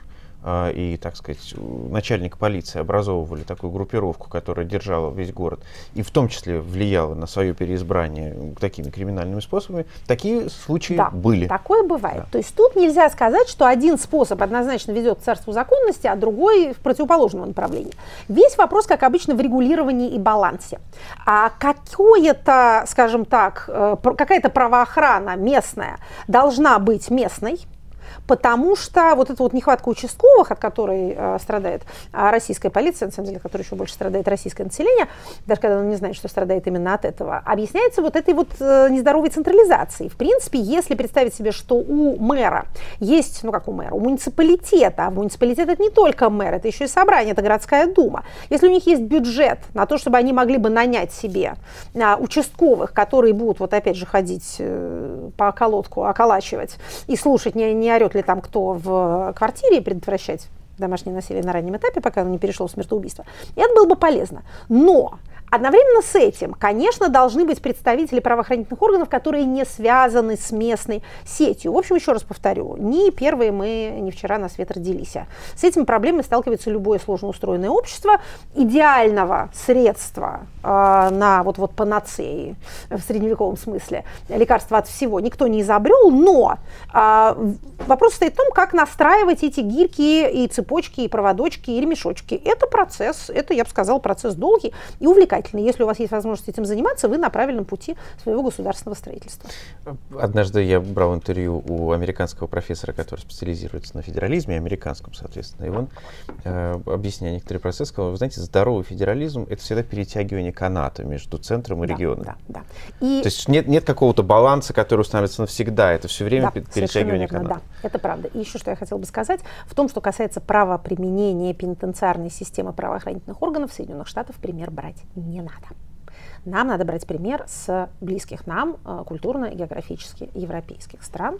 и, так сказать, начальник полиции образовывали такую группировку, которая держала весь город, и в том числе влияла на свое переизбрание такими криминальными способами, такие случаи да, были. Такое бывает. Да. То есть тут нельзя сказать, что один способ однозначно ведет к царству законности, а другой в противоположном направлении. Весь вопрос, как обычно, в регулировании и балансе. А какое-то, скажем так, какая-то правоохрана местная должна быть местной, потому что вот эта вот нехватка участковых, от которой э, страдает э, российская полиция, на самом деле, от которой еще больше страдает российское население, даже когда он не знает, что страдает именно от этого, объясняется вот этой вот э, нездоровой централизацией. В принципе, если представить себе, что у мэра есть, ну как у мэра, у муниципалитета, а муниципалитет это не только мэр, это еще и собрание, это городская дума. Если у них есть бюджет на то, чтобы они могли бы нанять себе э, участковых, которые будут вот опять же ходить э, по околотку, околачивать и слушать, не, не орет ли там кто в квартире, предотвращать домашнее насилие на раннем этапе, пока оно не перешло в смертоубийство. И это было бы полезно. Но одновременно с этим, конечно, должны быть представители правоохранительных органов, которые не связаны с местной сетью. В общем, еще раз повторю, не первые мы, не вчера на свет родились. С этими проблемами сталкивается любое сложно устроенное общество. Идеального средства э, на вот, вот панацеи в средневековом смысле, лекарства от всего, никто не изобрел, но э, вопрос стоит в том, как настраивать эти гирьки и цепочки, и проводочки, и ремешочки. Это процесс, это, я бы сказала, процесс долгий и увлекательный. Если у вас есть возможность этим заниматься, вы на правильном пути своего государственного строительства. Однажды я брал интервью у американского профессора, который специализируется на федерализме, американском, соответственно, и он, э, объясняя некоторые процессы, сказал: вы знаете, здоровый федерализм — это всегда перетягивание каната между центром и да, регионом. Да, да. И То есть нет, нет какого-то баланса, который устанавливается навсегда, это все время да, перетягивание верно, каната. Да, это правда. И еще что я хотела бы сказать, в том, что касается правоприменения пенитенциарной системы правоохранительных органов Соединенных Штатов, пример брать не надо. Нам надо брать пример с близких нам культурно, географически европейских стран,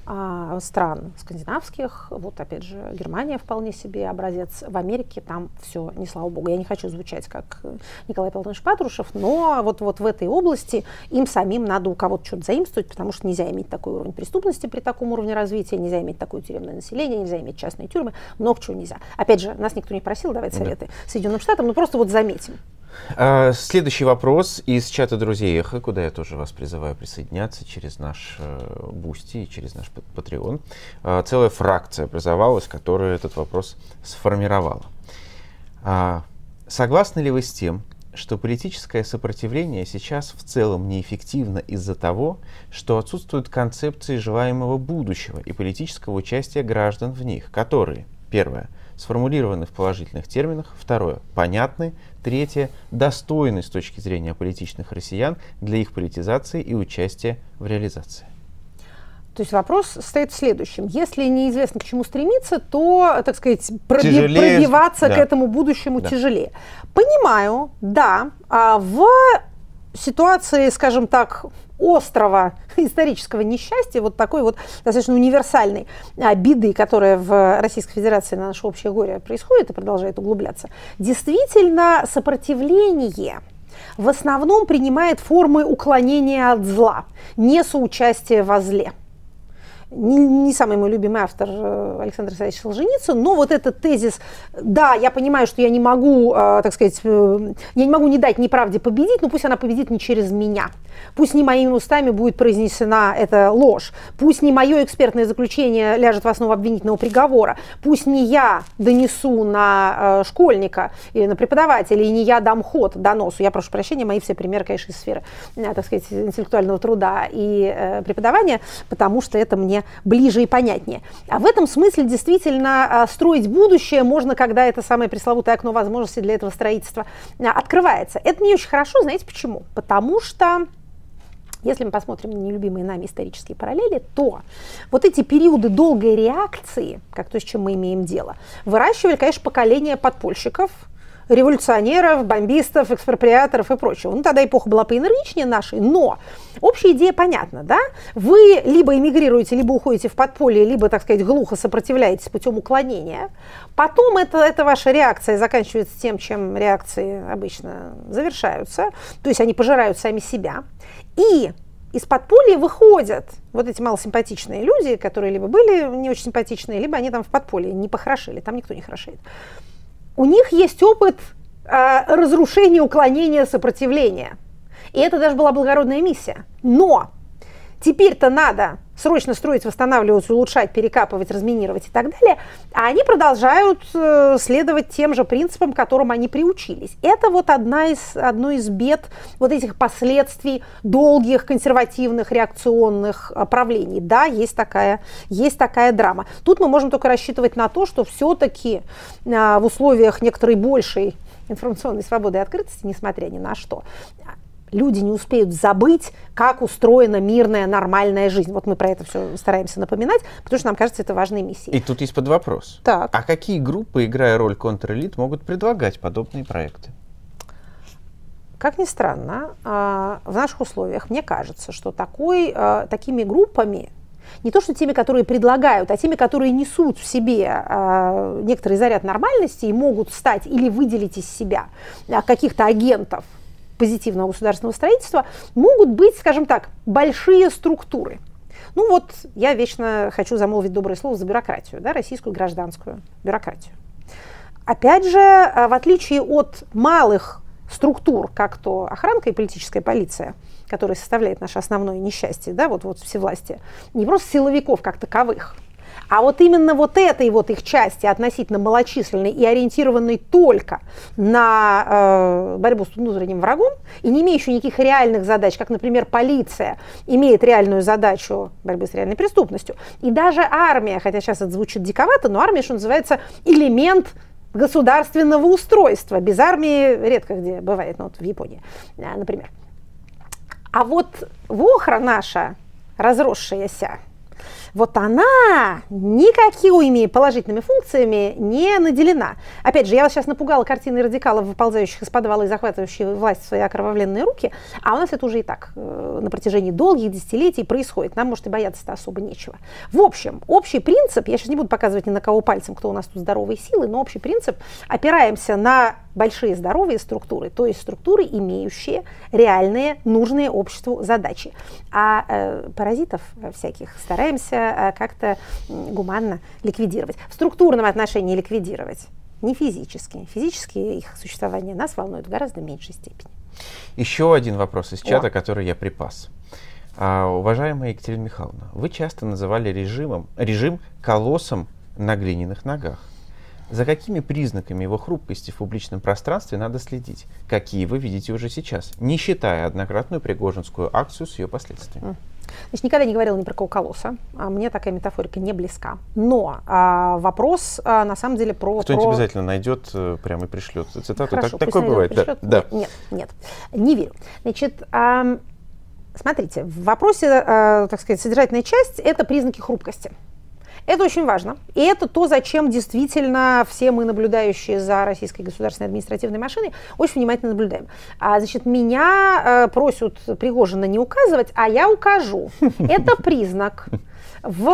стран скандинавских. Вот опять же Германия вполне себе образец. В Америке там все, не слава богу. Я не хочу звучать как Николай Павлович Патрушев, но вот, вот в этой области им самим надо у кого-то что-то заимствовать, потому что нельзя иметь такой уровень преступности при таком уровне развития, нельзя иметь такое тюремное население, нельзя иметь частные тюрьмы, много чего нельзя. Опять же, нас никто не просил давать советы да. Соединенным Штатам, но просто вот заметим. А, следующий вопрос из чата друзей Эхо, куда я тоже вас призываю присоединяться через наш Бусти и через наш Patreon. А, целая фракция образовалась, которая этот вопрос сформировала. А, согласны ли вы с тем, что политическое сопротивление сейчас в целом неэффективно из-за того, что отсутствуют концепции желаемого будущего и политического участия граждан в них, которые, первое, сформулированы в положительных терминах, второе, понятны, третье, достойны с точки зрения аполитичных россиян для их политизации и участия в реализации? То есть вопрос стоит в следующем. Если неизвестно, к чему стремиться, то, так сказать, проби- Тяжелее, пробиваться да. к этому будущему да. тяжелее. Понимаю, да, а в ситуации, скажем так, острого исторического несчастья, вот такой вот достаточно универсальной а, беды, которая в Российской Федерации на наше общее горе происходит и продолжает углубляться, действительно сопротивление в основном принимает формы уклонения от зла, не соучастия во зле. Не, не самый мой любимый автор Александр Александрович Солженицын, но вот этот тезис, да, я понимаю, что я не могу, э, так сказать, э, я не могу не дать неправде победить, но пусть она победит не через меня. Пусть не моими устами будет произнесена эта ложь. Пусть не мое экспертное заключение ляжет в основу обвинительного приговора. Пусть не я донесу на э, школьника или на преподавателя, и не я дам ход доносу. Я прошу прощения, мои все примеры, конечно, из сферы, э, так сказать, интеллектуального труда и э, преподавания, потому что это мне ближе и понятнее. А в этом смысле действительно э, строить будущее можно, когда это самое пресловутое окно возможностей для этого строительства э, открывается. Это не очень хорошо, знаете почему? Потому что если мы посмотрим на нелюбимые нами исторические параллели, то вот эти периоды долгой реакции, как то, с чем мы имеем дело, выращивали, конечно, поколение подпольщиков, революционеров, бомбистов, экспроприаторов и прочего. Ну, тогда эпоха была поэнергичнее нашей, но общая идея понятна, да? Вы либо эмигрируете, либо уходите в подполье, либо, так сказать, глухо сопротивляетесь путем уклонения. Потом это, это ваша реакция заканчивается тем, чем реакции обычно завершаются, то есть они пожирают сами себя. И из подполья выходят вот эти малосимпатичные люди, которые либо были не очень симпатичные, либо они там в подполье не похорошели, там никто не хорошеет. У них есть опыт э, разрушения, уклонения, сопротивления. И это даже была благородная миссия. Но теперь-то надо срочно строить, восстанавливать, улучшать, перекапывать, разминировать и так далее, а они продолжают э, следовать тем же принципам, к которым они приучились. Это вот одна из, одно из бед вот этих последствий долгих консервативных реакционных э, правлений. Да, есть такая, есть такая драма. Тут мы можем только рассчитывать на то, что все-таки э, в условиях некоторой большей информационной свободы и открытости, несмотря ни на что, люди не успеют забыть, как устроена мирная, нормальная жизнь. Вот мы про это все стараемся напоминать, потому что нам кажется, это важной миссией. И тут есть под вопрос. Так. А какие группы, играя роль контрэлит, могут предлагать подобные проекты? Как ни странно, в наших условиях мне кажется, что такой, такими группами, не то что теми, которые предлагают, а теми, которые несут в себе некоторый заряд нормальности и могут стать или выделить из себя каких-то агентов позитивного государственного строительства, могут быть, скажем так, большие структуры. Ну вот, я вечно хочу замолвить доброе слово за бюрократию, да, российскую гражданскую бюрократию. Опять же, в отличие от малых структур, как то охранка и политическая полиция, которая составляет наше основное несчастье, да, вот, вот всевластие, не просто силовиков как таковых, а вот именно вот этой вот их части, относительно малочисленной и ориентированной только на э, борьбу с внутренним врагом, и не имеющей никаких реальных задач, как, например, полиция имеет реальную задачу борьбы с реальной преступностью, и даже армия, хотя сейчас это звучит диковато, но армия, что называется, элемент государственного устройства. Без армии редко где бывает, ну вот в Японии, например. А вот вохра наша, разросшаяся, вот она никакими положительными функциями не наделена. Опять же, я вас сейчас напугала картиной радикалов, выползающих из подвала и захватывающих власть в свои окровавленные руки, а у нас это уже и так э, на протяжении долгих десятилетий происходит. Нам, может, и бояться-то особо нечего. В общем, общий принцип, я сейчас не буду показывать ни на кого пальцем, кто у нас тут здоровые силы, но общий принцип: опираемся на большие здоровые структуры, то есть структуры, имеющие реальные, нужные обществу задачи. А э, паразитов всяких стараемся э, как-то гуманно ликвидировать. В структурном отношении ликвидировать, не физически. Физически их существование нас волнует в гораздо меньшей степени. Еще один вопрос из чата, О. который я припас. А, уважаемая Екатерина Михайловна, вы часто называли режимом, режим колоссом на глиняных ногах. За какими признаками его хрупкости в публичном пространстве надо следить? Какие вы видите уже сейчас, не считая однократную пригожинскую акцию с ее последствиями? Значит, никогда не говорила ни про какого колосса. А мне такая метафорика не близка. Но а, вопрос а, на самом деле про... Кто-нибудь про... обязательно найдет, прямо и пришлет цитату. Хорошо, так, такое бывает. Да, да. Нет, нет, не верю. Значит, а, смотрите, в вопросе, а, так сказать, содержательная часть — это признаки хрупкости. Это очень важно. И это то, зачем действительно все мы, наблюдающие за российской государственной административной машиной, очень внимательно наблюдаем. А, значит, меня э, просят Пригожина не указывать, а я укажу. Это признак. В,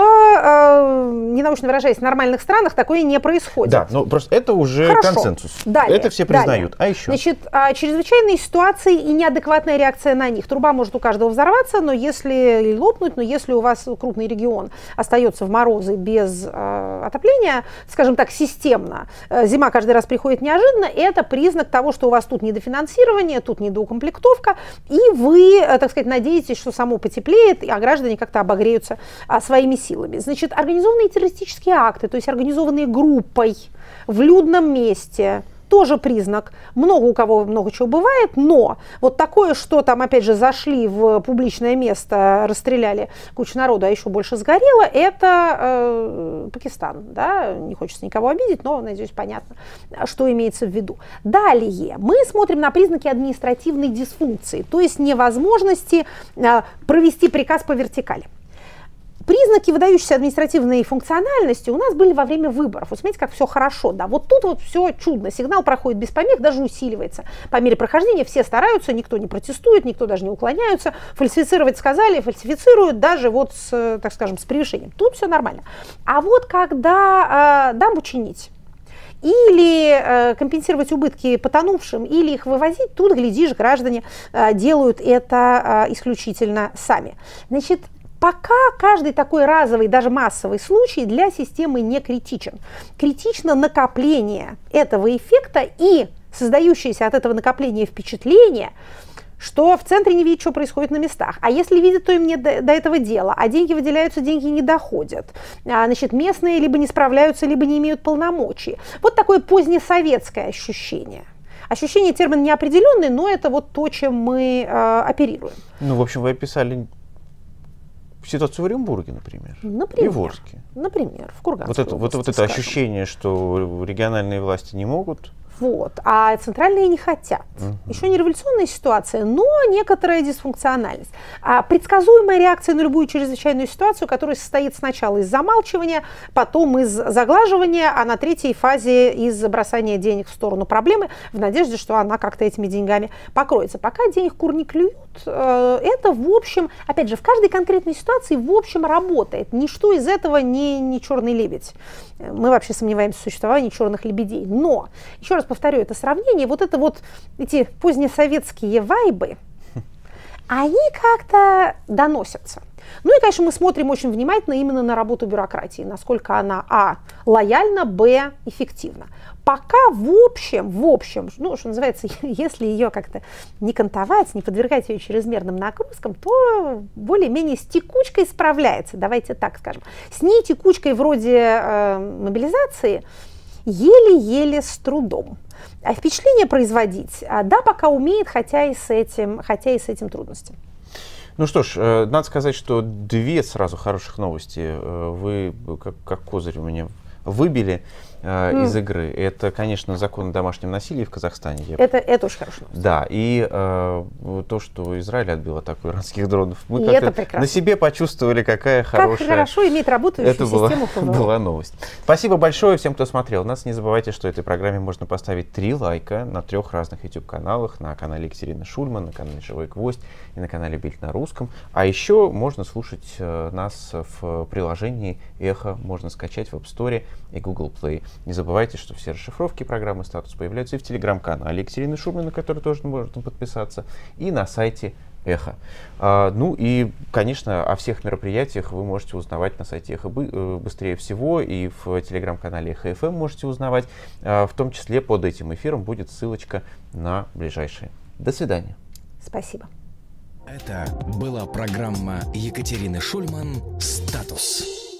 э, ненаучно выражаясь, в нормальных странах такое не происходит. Да, но просто это уже Хорошо. консенсус. Далее, это все признают. далее. А еще? Значит, чрезвычайные ситуации и неадекватная реакция на них. Труба может у каждого взорваться, но если или лопнуть, но если у вас крупный регион остается в морозы без э, отопления, скажем так, системно, э, зима каждый раз приходит неожиданно, это признак того, что у вас тут недофинансирование, тут недоукомплектовка, и вы, э, так сказать, надеетесь, что само потеплеет, а граждане как-то обогреются а, своими силами. Значит, организованные террористические акты, то есть организованные группой в людном месте, тоже признак. Много у кого много чего бывает, но вот такое, что там, опять же, зашли в публичное место, расстреляли кучу народу, а еще больше сгорело, это э, Пакистан. Да? Не хочется никого обидеть, но, надеюсь, понятно, что имеется в виду. Далее мы смотрим на признаки административной дисфункции, то есть невозможности э, провести приказ по вертикали. Признаки выдающейся административной функциональности у нас были во время выборов. Вот смотрите, как все хорошо. Да? Вот тут вот все чудно. Сигнал проходит без помех, даже усиливается. По мере прохождения все стараются, никто не протестует, никто даже не уклоняются. Фальсифицировать сказали, фальсифицируют даже вот с, так скажем, с превышением. Тут все нормально. А вот когда э, дамбу чинить, или э, компенсировать убытки потонувшим, или их вывозить, тут, глядишь, граждане э, делают это э, исключительно сами. Значит, пока каждый такой разовый, даже массовый случай для системы не критичен. Критично накопление этого эффекта и создающееся от этого накопления впечатление, что в центре не видят, что происходит на местах. А если видят, то им нет до, до этого дела. А деньги выделяются, деньги не доходят. А, значит, местные либо не справляются, либо не имеют полномочий. Вот такое позднесоветское ощущение. Ощущение термин неопределенный, но это вот то, чем мы э, оперируем. Ну, в общем, вы описали ситуацию в Оренбурге, например, например, и в Орске. Например, в Курганской вот это, области, вот, вот это ощущение, что региональные власти не могут. Вот, а центральные не хотят. Uh-huh. Еще не революционная ситуация, но некоторая дисфункциональность. А предсказуемая реакция на любую чрезвычайную ситуацию, которая состоит сначала из замалчивания, потом из заглаживания, а на третьей фазе из бросания денег в сторону проблемы, в надежде, что она как-то этими деньгами покроется. Пока денег кур не клюют, это в общем, опять же, в каждой конкретной ситуации в общем работает. Ничто из этого не, не черный лебедь. Мы вообще сомневаемся в существовании черных лебедей. Но, еще раз повторю это сравнение, вот это вот, эти позднесоветские вайбы, они как-то доносятся. Ну и, конечно, мы смотрим очень внимательно именно на работу бюрократии, насколько она, а, лояльна, б, эффективна. Пока в общем, в общем, ну, что называется, если ее как-то не кантовать, не подвергать ее чрезмерным нагрузкам, то более-менее с текучкой справляется, давайте так скажем. С ней текучкой вроде э, мобилизации еле-еле с трудом. А впечатление производить, да, пока умеет, хотя и с этим, хотя и с этим трудности. Ну что ж, э, надо сказать, что две сразу хороших новости э, вы, как, как козырь у меня, выбили э, mm. из игры. Это, конечно, закон о домашнем насилии в Казахстане. Это, это очень хорошо. Да, и э, то, что Израиль отбил атаку иранских дронов. Мы как-то на себе почувствовали, какая хорошая... Как хорошо иметь работающую это систему была, была новость. Спасибо большое всем, кто смотрел нас. Не забывайте, что этой программе можно поставить три лайка на трех разных YouTube-каналах. На канале Екатерины Шульман, на канале «Живой гвоздь» и на канале Бильд на русском. А еще можно слушать э, нас в приложении «Эхо». Можно скачать в App Store и Google Play. Не забывайте, что все расшифровки программы «Статус» появляются и в телеграм-канале Екатерины Шульман, на который тоже можно подписаться, и на сайте «Эхо». А, ну и, конечно, о всех мероприятиях вы можете узнавать на сайте «Эхо» быстрее всего, и в телеграм-канале «Эхо эф эм» можете узнавать. А, в том числе под этим эфиром будет ссылочка на ближайшие. До свидания. Спасибо. Это была программа Екатерины Шульман «Статус».